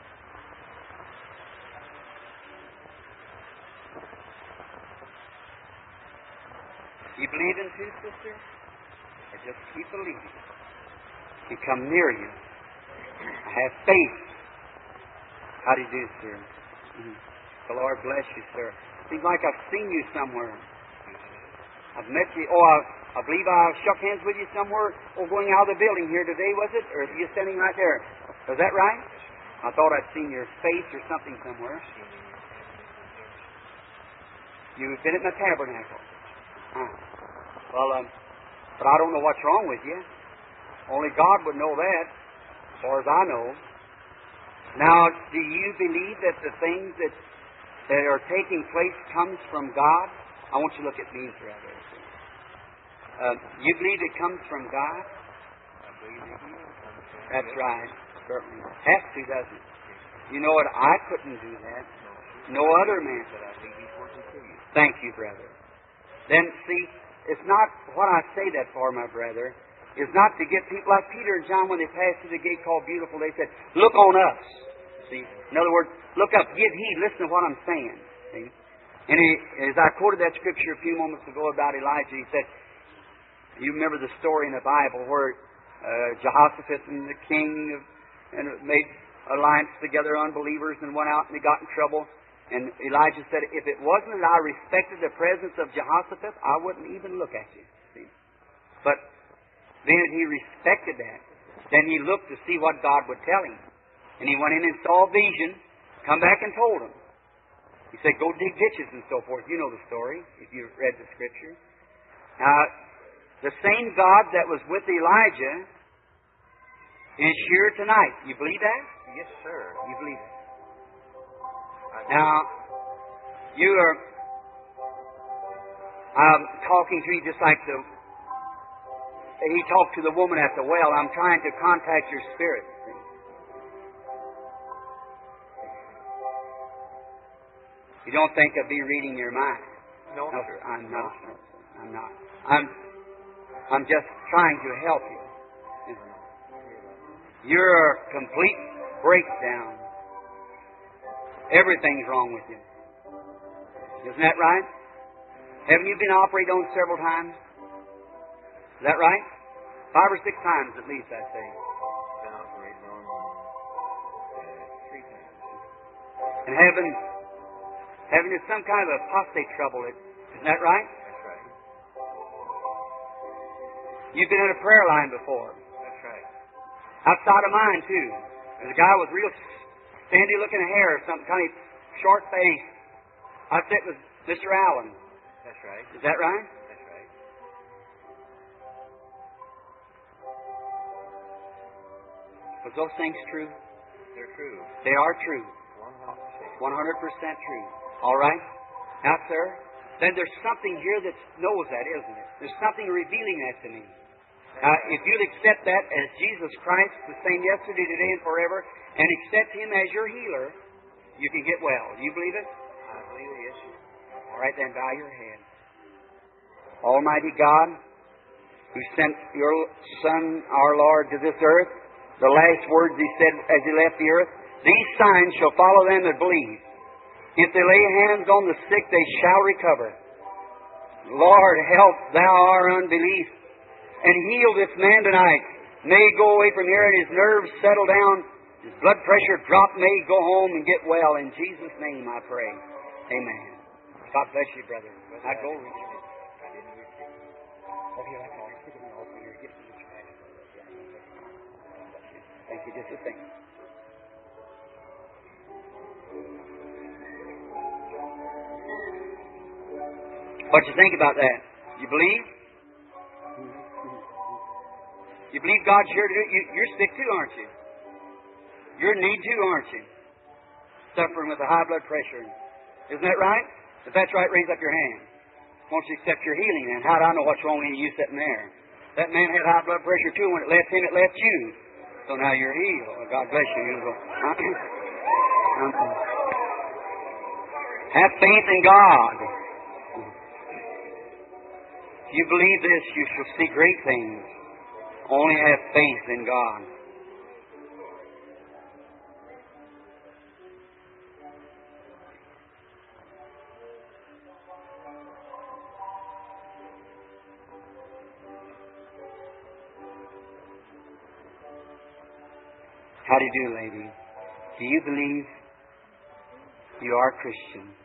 You believe in too, sister? Or just keep believing? He come near you. I have faith. How do you do, sir? Mm-hmm. The Lord bless you, sir. Seems like I've seen you somewhere. I've met you. Oh, I, I believe I shook hands with you somewhere. Oh, going out of the building here today, was it? Or are you standing right there? Was that right? I thought I'd seen your face or something somewhere. You've been at my tabernacle. Huh. Well, um, but I don't know what's wrong with you. Only God would know that, as far as I know. Now, do you believe that the things that, that are taking place comes from God? I want you to look at me for that. Uh, you believe it comes from God? I believe it comes. That's right. Certainly. Has to, doesn't it? You know what? I couldn't do that. No other man. But I think He's working through you. Thank you, brother. Then, see, it's not what I say that for, my brother. Is not to get people like Peter and John when they passed through the gate called Beautiful. They said, "Look on us." See, in other words, look up, give heed, listen to what I'm saying. See, and he, as I quoted that scripture a few moments ago about Elijah, he said, "You remember the story in the Bible where uh, Jehoshaphat and the king of, and made alliance together, unbelievers, and went out and they got in trouble." And Elijah said, "If it wasn't that I respected the presence of Jehoshaphat, I wouldn't even look at you." See, but then he respected that. Then he looked to see what God would tell him. And he went in and saw a vision, come back and told him. He said, "Go dig ditches," and so forth. You know the story, if you've read the Scripture. Now, The same God that was with Elijah is here tonight. You believe that? Yes, sir. You believe it? I do. Now, you are I'm talking to you just like the he talked to the woman at the well. I'm trying to contact your spirit. You don't think I'd be reading your mind? No, No, sir. I'm No, not. sir. I'm not. I'm I'm just trying to help you. You're a complete breakdown. Everything's wrong with you. Isn't that right? Haven't you been operated on several times? Is that right? Five or six times at least, I say. Been operated on uh, three times. And having having some kind of a prostate trouble. Isn't that right? That's right. You've been in a prayer line before. That's right. Outside of mine, too. There's a guy with real sandy looking hair, something kind of short face. I sit with Mister Allen. That's right. Is that right? That's right. Was those things true? They're true. They are true. one hundred percent. one hundred percent true. All right? Now, sir, then there's something here that knows that, isn't it? There's something revealing that to me. Now, if you'll accept that as Jesus Christ, the same yesterday, today, and forever, and accept Him as your healer, you can get well. Do you believe it? I believe it, yes, sir. All right, then bow your head. Almighty God, who sent your Son, our Lord, to this earth, the last words He said as He left the earth, these signs shall follow them that believe. If they lay hands on the sick, they shall recover. Lord, help Thou our unbelief, and heal this man tonight. May he go away from here and his nerves settle down, his blood pressure drop, may he go home and get well. In Jesus' name I pray. Amen. God bless you, brother. I go reach you. Oh, here, I call you. Sit in the altar here. Get me your hand. Thank you. Just a thing. What you think about that? You believe? You believe God's here to do it? You, you're sick too, aren't you? You're in need too, aren't you? Suffering with a high blood pressure. Isn't that right? If that's right, raise up your hand. Won't you accept your healing then? How do I know what's wrong with you sitting there? That man had high blood pressure too. When it left him, it left you. So now you're healed. Well, God bless you. You go, have faith in God. If you believe this, you shall see great things. Only have faith in God. How do you do, lady? Do you believe you are Christian?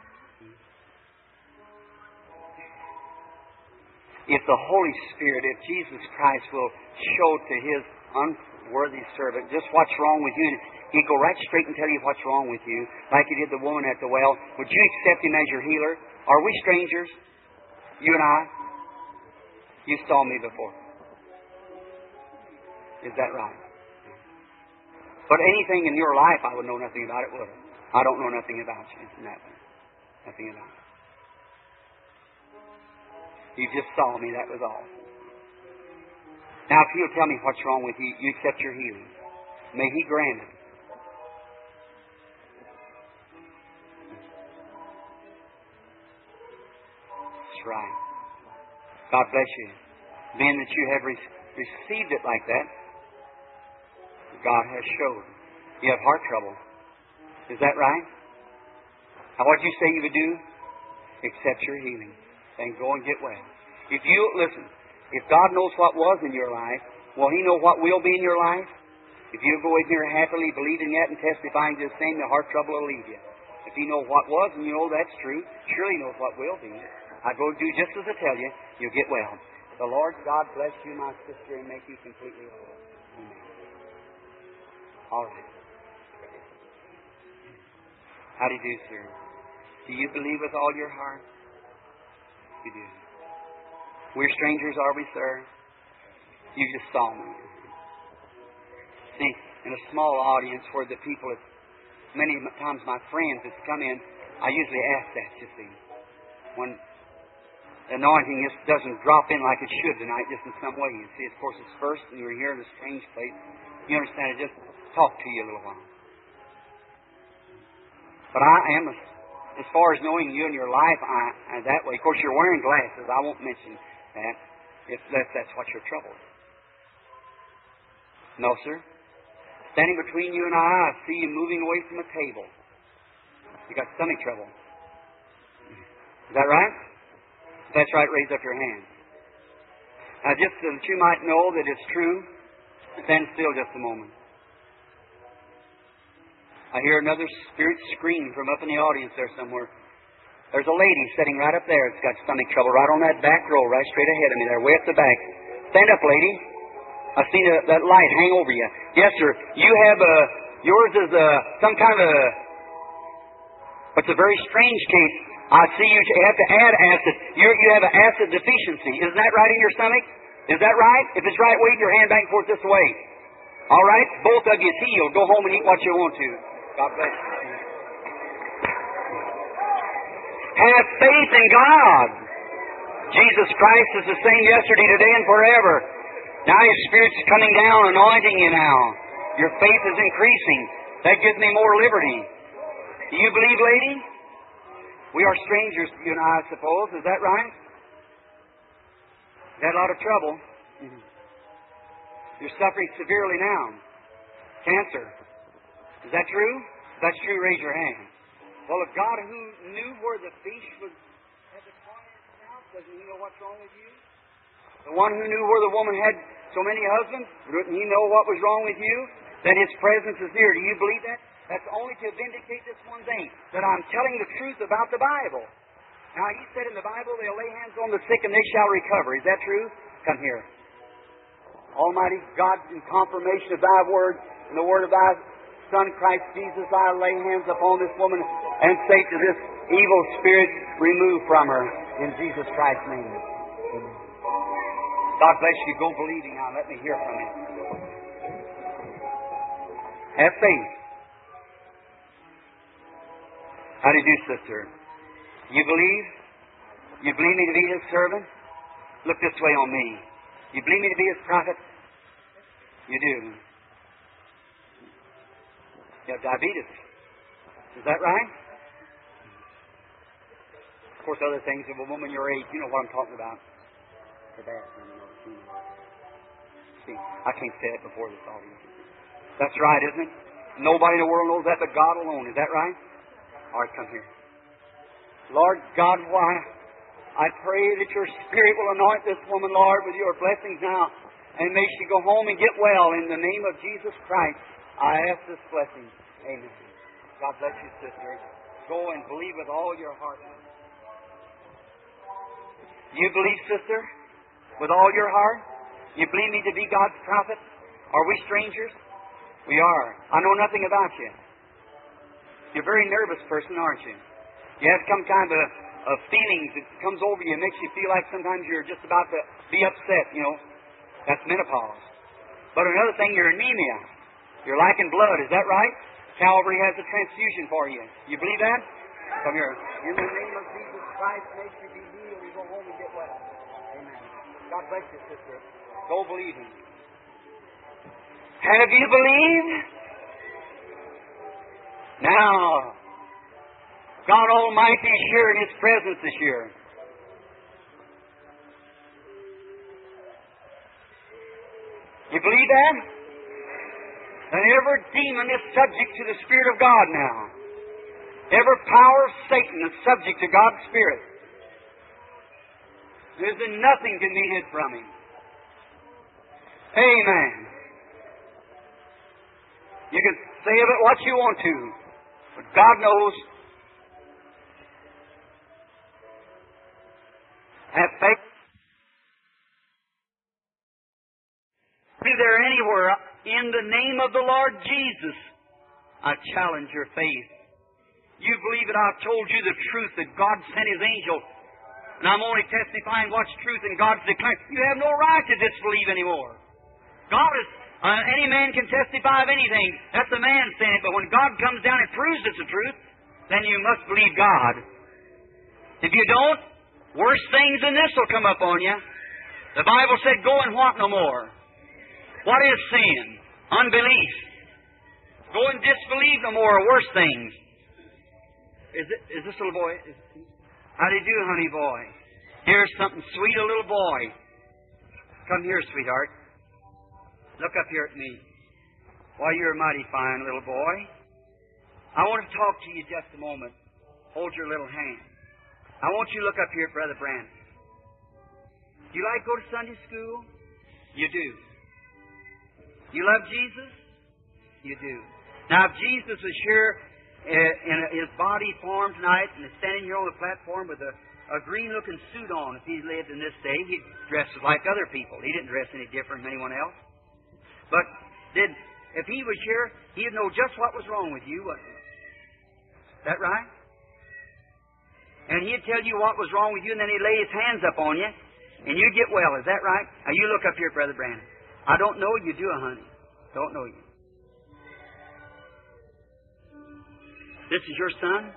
If the Holy Spirit, if Jesus Christ will show to His unworthy servant just what's wrong with you, and He'd go right straight and tell you what's wrong with you, like He did the woman at the well, would you accept Him as your healer? Are we strangers? You and I? You saw me before. Is that right? But anything in your life I would know nothing about it, would I? I don't know nothing about you. Nothing. Nothing about it. You just saw me, that was all. Now, if He'll tell me what's wrong with you, you accept your healing. May He grant it. That's right. God bless you. Being that you have re- received it like that, God has showed. You have heart trouble. Is that right? Now, what you say you would do? Accept your healing. And go and get well. If you, listen, if God knows what was in your life, will He know what will be in your life? If you go in here happily believing that and testifying to the same, the heart trouble will leave you. If He knows what was and you know that's true, surely He knows what will be. I go do just as I tell you, you'll get well. The Lord God bless you, my sister, and make you completely whole. Amen. All right. How do you do, sir? Do you believe with all your heart? You do. We're strangers, are we, sir? You just saw me. See, in a small audience where the people, have, many times my friends have come in, I usually ask that, you see. When the anointing just doesn't drop in like it should tonight, just in some way. You see, of course, it's first, and you're here in a strange place. You understand, it just talk to you a little while. But I am, as far as knowing you and your life, I, I that way. Of course, you're wearing glasses. I won't mention that if that, that's what your trouble is. No, sir. Standing between you and I, I see you moving away from a table. You got stomach trouble. Is that right? If that's right, raise up your hand. Now, just so that you might know that it's true, stand still just a moment. I hear another spirit scream from up in the audience there somewhere. There's a lady sitting right up there that's got stomach trouble, right on that back row, right straight ahead of me there, way up the back. Stand up, lady. I've seen a, that light hang over you. Yes, sir. You have a, yours is a, some kind of a, it's a very strange case. I see you have to add acid. You're, you have an acid deficiency. Isn't that right in your stomach? Is that right? If it's right, wave your hand back and forth this way. All right? Both of you is healed. Go home and eat what you want to. God bless you. Have faith in God. Jesus Christ is the same yesterday, today, and forever. Now His Spirit's coming down, anointing you now. Your faith is increasing. That gives me more liberty. Do you believe, lady? We are strangers, you and I, I suppose. Is that right? You've had a lot of trouble. Mm-hmm. You're suffering severely now. Cancer. Is that true? If that's true, raise your hand. Well, if God who knew where the fish was had the coin in its mouth, doesn't He know what's wrong with you? The one who knew where the woman had so many husbands, didn't He know what was wrong with you? That His presence is here. Do you believe that? That's only to vindicate this one thing, that I'm telling the truth about the Bible. Now, He said in the Bible, they'll lay hands on the sick and they shall recover. Is that true? Come here. Almighty God, in confirmation of Thy word and the word of Thy Son, Christ Jesus, I lay hands upon this woman and say to this evil spirit, remove from her in Jesus Christ's name. Amen. God bless you. Go believing now. Let me hear from you. Have faith. How do you do, sister? You believe? You believe me to be His servant? Look this way on me. You believe me to be His prophet? You do. You have diabetes. Is that right? Of course, other things of a woman your age, you know what I'm talking about. See, I can't say it before this audience. That's right, isn't it? Nobody in the world knows that but God alone. Is that right? All right, come here. Lord God, why? I pray that Your Spirit will anoint this woman, Lord, with Your blessings now. And may she go home and get well in the name of Jesus Christ. I ask this blessing. Amen. God bless you, sister. Go and believe with all your heart. You believe, sister, with all your heart? You believe me to be God's prophet? Are we strangers? We are. I know nothing about you. You're a very nervous person, aren't you? You have some kind of, of feelings that comes over you and makes you feel like sometimes you're just about to be upset, you know. That's menopause. But another thing, you're anemia. You're lacking blood. Is that right? Calvary has a transfusion for you. You believe that? Come here. In the name of Jesus Christ, may you be healed and go home and get well. Amen. God bless you, sister. Go believing. Have you believed? Now, God Almighty is here in His presence this year. You believe that? And every demon is subject to the Spirit of God now. Every power of Satan is subject to God's Spirit. There's nothing can be hid from Him. Amen. You can say of it what you want to, but God knows. Have faith. Be there anywhere in the name of the Lord Jesus. I challenge your faith. You believe that I've told you the truth, that God sent His angel and I'm only testifying what's truth and God's declaring. You have no right to disbelieve anymore. God is, uh, any man can testify of anything. That's a man saying it. But when God comes down and proves it's the truth, then you must believe God. If you don't, worse things than this will come up on you. The Bible said, go and what no more? What is sin? Unbelief. Go and disbelieve no more, or worse things. Is it, is this little boy? Is, how do you do, honey boy? Here's something sweet, a little boy. Come here, sweetheart. Look up here at me. Why, you're a mighty fine little boy. I want to talk to you just a moment. Hold your little hand. I want you to look up here at Brother Brandon. Do you like to go to Sunday school? You do. You love Jesus? You do. Now, if Jesus was here in His body form tonight and is standing here on the platform with a, a green-looking suit on, if He lived in this day, He'd dress like other people. He didn't dress any different from anyone else. But did if He was here, He'd know just what was wrong with you, wouldn't He? Is that right? And He'd tell you what was wrong with you, and then He'd lay His hands up on you, and you'd get well. Is that right? Now, you look up here, Brother Brandon. I don't know you, do I, honey? Don't know you. This is your son?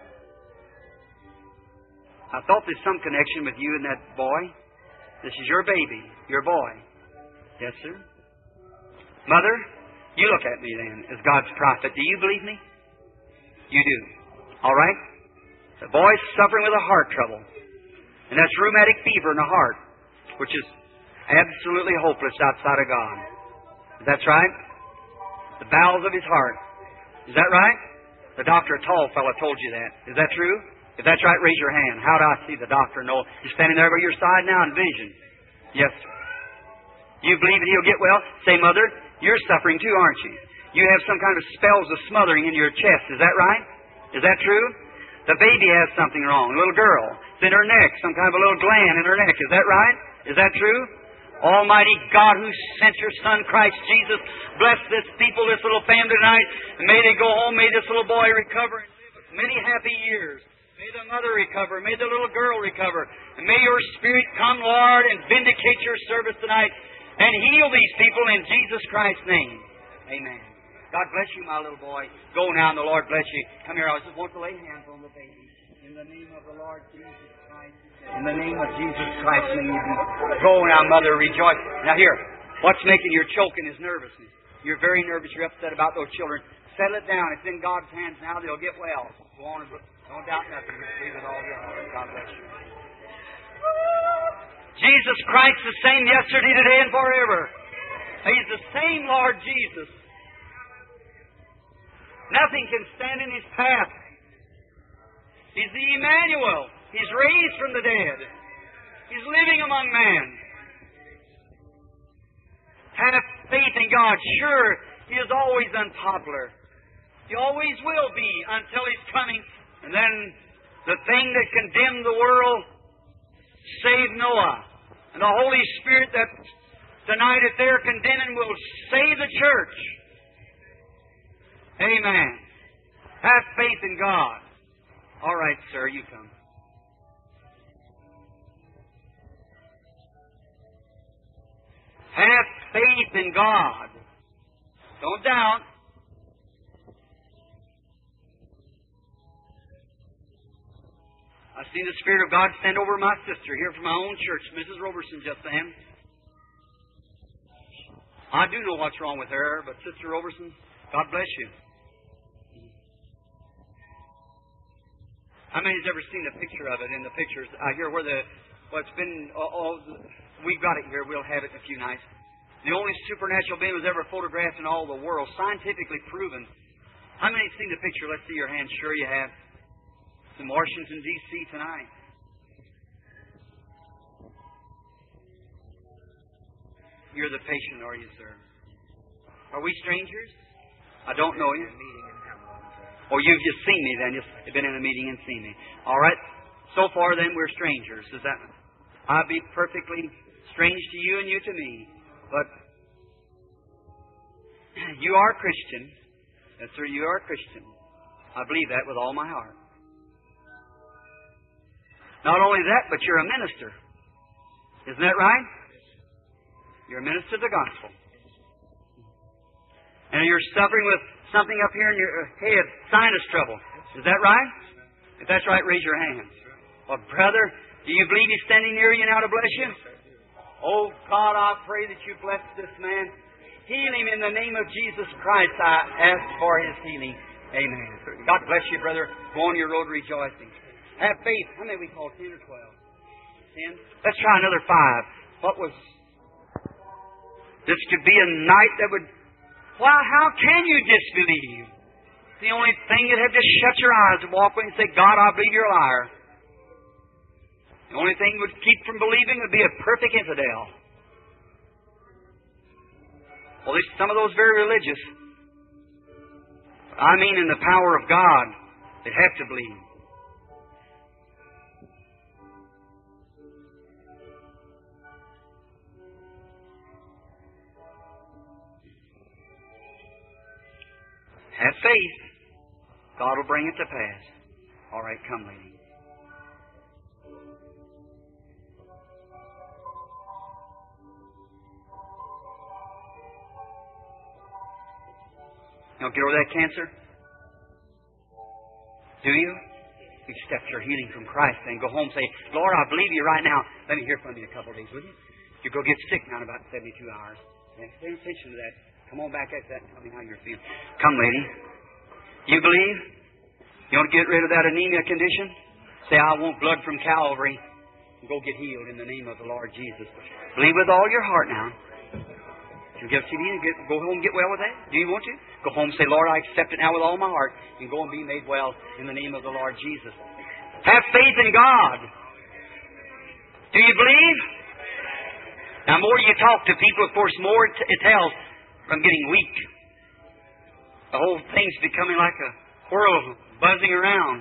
I thought there's some connection with you and that boy. This is your baby, your boy. Yes, sir. Mother, you look at me then as God's prophet. Do you believe me? You do. All right? The boy's suffering with a heart trouble. And that's rheumatic fever in the heart, which is absolutely hopeless outside of God. That's right? The bowels of his heart. Is that right? The doctor, a tall fellow, told you that. Is that true? If that's right, raise your hand. How do I see the doctor know? He's standing there by your side now in vision. Yes, sir. You believe that he'll get well? Say, Mother, you're suffering too, aren't you? You have some kind of spells of smothering in your chest. Is that right? Is that true? The baby has something wrong. A little girl. It's in her neck. Some kind of a little gland in her neck. Is that right? Is that true? Almighty God who sent your Son, Christ Jesus, bless this people, this little family tonight. And may they go home. May this little boy recover and live many happy years. May the mother recover. May the little girl recover. And may your Spirit come, Lord, and vindicate your service tonight and heal these people in Jesus Christ's name. Amen. God bless you, my little boy. Go now, and the Lord bless you. Come here. I just want to lay hands on the baby. In the name of the Lord Jesus Christ. In the name of Jesus Christ, may you be. Go now, mother, rejoice. Now here, what's making you choking is nervousness. You're very nervous. You're upset about those children. Settle it down. It's in God's hands now. They'll get well. Go on and don't doubt nothing. Believe with all your heart. God bless you. Jesus Christ the same yesterday, today, and forever. He's the same Lord Jesus. Nothing can stand in His path. He's the Emmanuel. He's raised from the dead. He's living among men. Have faith in God. Sure, He is always unpopular. He always will be until His coming. And then the thing that condemned the world saved Noah. And the Holy Spirit that tonight, if they're condemning, will save the church. Amen. Have faith in God. All right, sir, you come. Have faith in God. Don't doubt. I see the Spirit of God stand over my sister here from my own church, Missus Roberson, just then. I do know what's wrong with her, but Sister Roberson, God bless you. How many's ever seen a picture of it in the pictures? I hear where the, well, it's been, all, all we've got it here. We'll have it in a few nights. The only supernatural being was ever photographed in all the world, scientifically proven. How many's seen the picture? Let's see your hand. Sure you have. It's in Washington, D C tonight. You're the patient, are you, sir? Are we strangers? I don't know you. Or you've just seen me then. You've been in a meeting and seen me. All right. So far then we're strangers. Does that I'll be perfectly strange to you and you to me. But you are Christian. Yes, sir, you are Christian. I believe that with all my heart. Not only that, but you're a minister. Isn't that right? You're a minister of the gospel. And you're suffering with something up here in your head, sinus trouble. Is that right? If that's right, raise your hand. Well, brother, do you believe He's standing near you now to bless you? Oh, God, I pray that you bless this man. Heal him in the name of Jesus Christ. I ask for His healing. Amen. God bless you, brother. Go on your road rejoicing. Have faith. How many we call? Ten or twelve? Ten? Let's try another five. What was... This could be a night that would... Why, how can you disbelieve? The only thing you'd have to shut your eyes and walk away and say, God, I believe you're a liar. The only thing that would keep from believing would be a perfect infidel. Well, there's some of those very religious. I mean in the power of God, they'd have to believe. Have faith. God will bring it to pass. All right, come, lady. You don't get over that cancer? Do you? Accept your healing from Christ and go home and say, Lord, I believe you right now. Let me hear from you in a couple of days, will you? You go get sick now in about seventy-two hours. Pay attention to that. Come on back after that and tell me how you're feeling. Come, lady. You believe? You want to get rid of that anemia condition? Say, I want blood from Calvary. And go get healed in the name of the Lord Jesus. Believe with all your heart now. You get, get, go home and get well with that? Do you want to? Go home and say, Lord, I accept it now with all my heart. And go and be made well in the name of the Lord Jesus. Have faith in God. Do you believe? Now, more you talk to people, of course, more it tells from getting weak. The whole thing's becoming like a whirl buzzing around.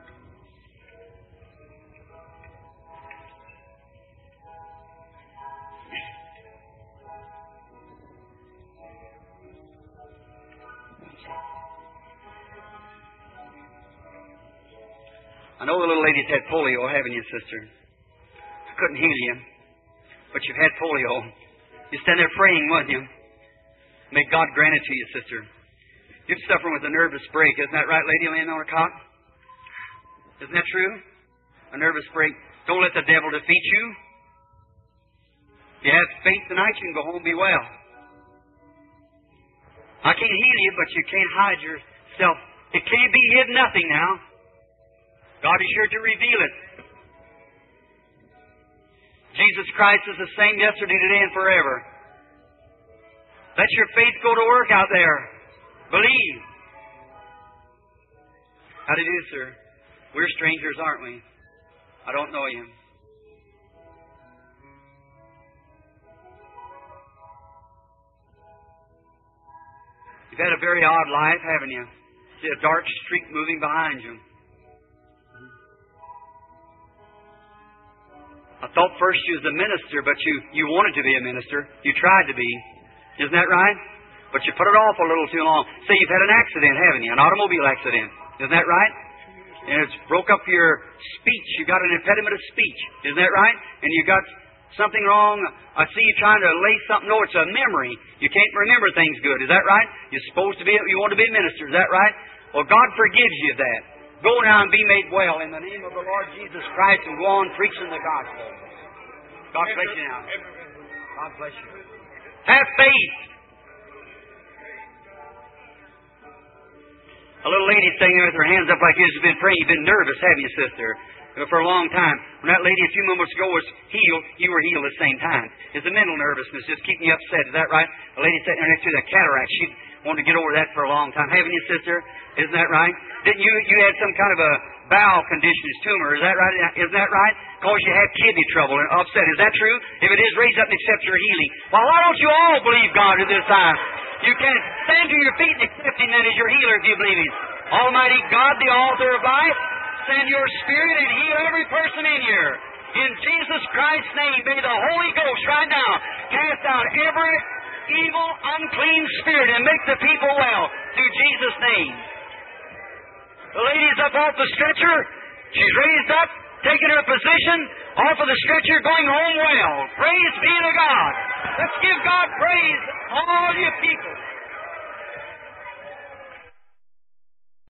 I know the little lady's had polio, haven't you, sister? I couldn't heal you, but you've had polio. You stand there praying, wouldn't you? May God grant it to you, sister. You're suffering with a nervous break. Isn't that right, lady, laying on her cot? Isn't that true? A nervous break. Don't let the devil defeat you. If you have faith tonight, you can go home and be well. I can't heal you, but you can't hide yourself. It can't be hid nothing now. God is sure to reveal it. Jesus Christ is the same yesterday, today, and forever. Let your faith go to work out there. Believe. How do you do, sir? We're strangers, aren't we? I don't know you. You've had a very odd life, haven't you? See a dark streak moving behind you. I thought first you was a minister, but you, you wanted to be a minister. You tried to be. Isn't that right? But you put it off a little too long. Say you've had an accident, haven't you? An automobile accident. Isn't that right? And it's broke up your speech. You got an impediment of speech. Isn't that right? And you got something wrong. I see you trying to lay something. No, it's a memory. You can't remember things good. Is that right? You're supposed to be, you want to be a minister. Is that right? Well, God forgives you that. Go now and be made well in the name of the Lord Jesus Christ and go on preaching the gospel. God bless you now. God bless you. Have faith. A little lady standing there with her hands up like this has been praying. You've been nervous, haven't you, sister? For a long time. When that lady a few moments ago was healed, you were healed at the same time. It's the mental nervousness just keeping you upset. Is that right? A lady sitting there next to the cataract. She wanted to get over that for a long time. Haven't you, sister? Isn't that right? Didn't you? You had some kind of a bowel condition, tumor. Is that right? Isn't that right? Because you had kidney trouble and upset. Is that true? If it is, raise up and accept your healing. Well, why don't you all believe God at this time? You can stand to your feet and accept Him then as your healer if you believe Him. Almighty God, the author of life, send your Spirit and heal every person in here. In Jesus Christ's name, may the Holy Ghost right now cast out every evil, unclean spirit and make the people well through Jesus' name. The lady's up off the stretcher. She's raised up. taking her position off of the stretcher, going home well. Praise be to God. Let's give God praise, all you people.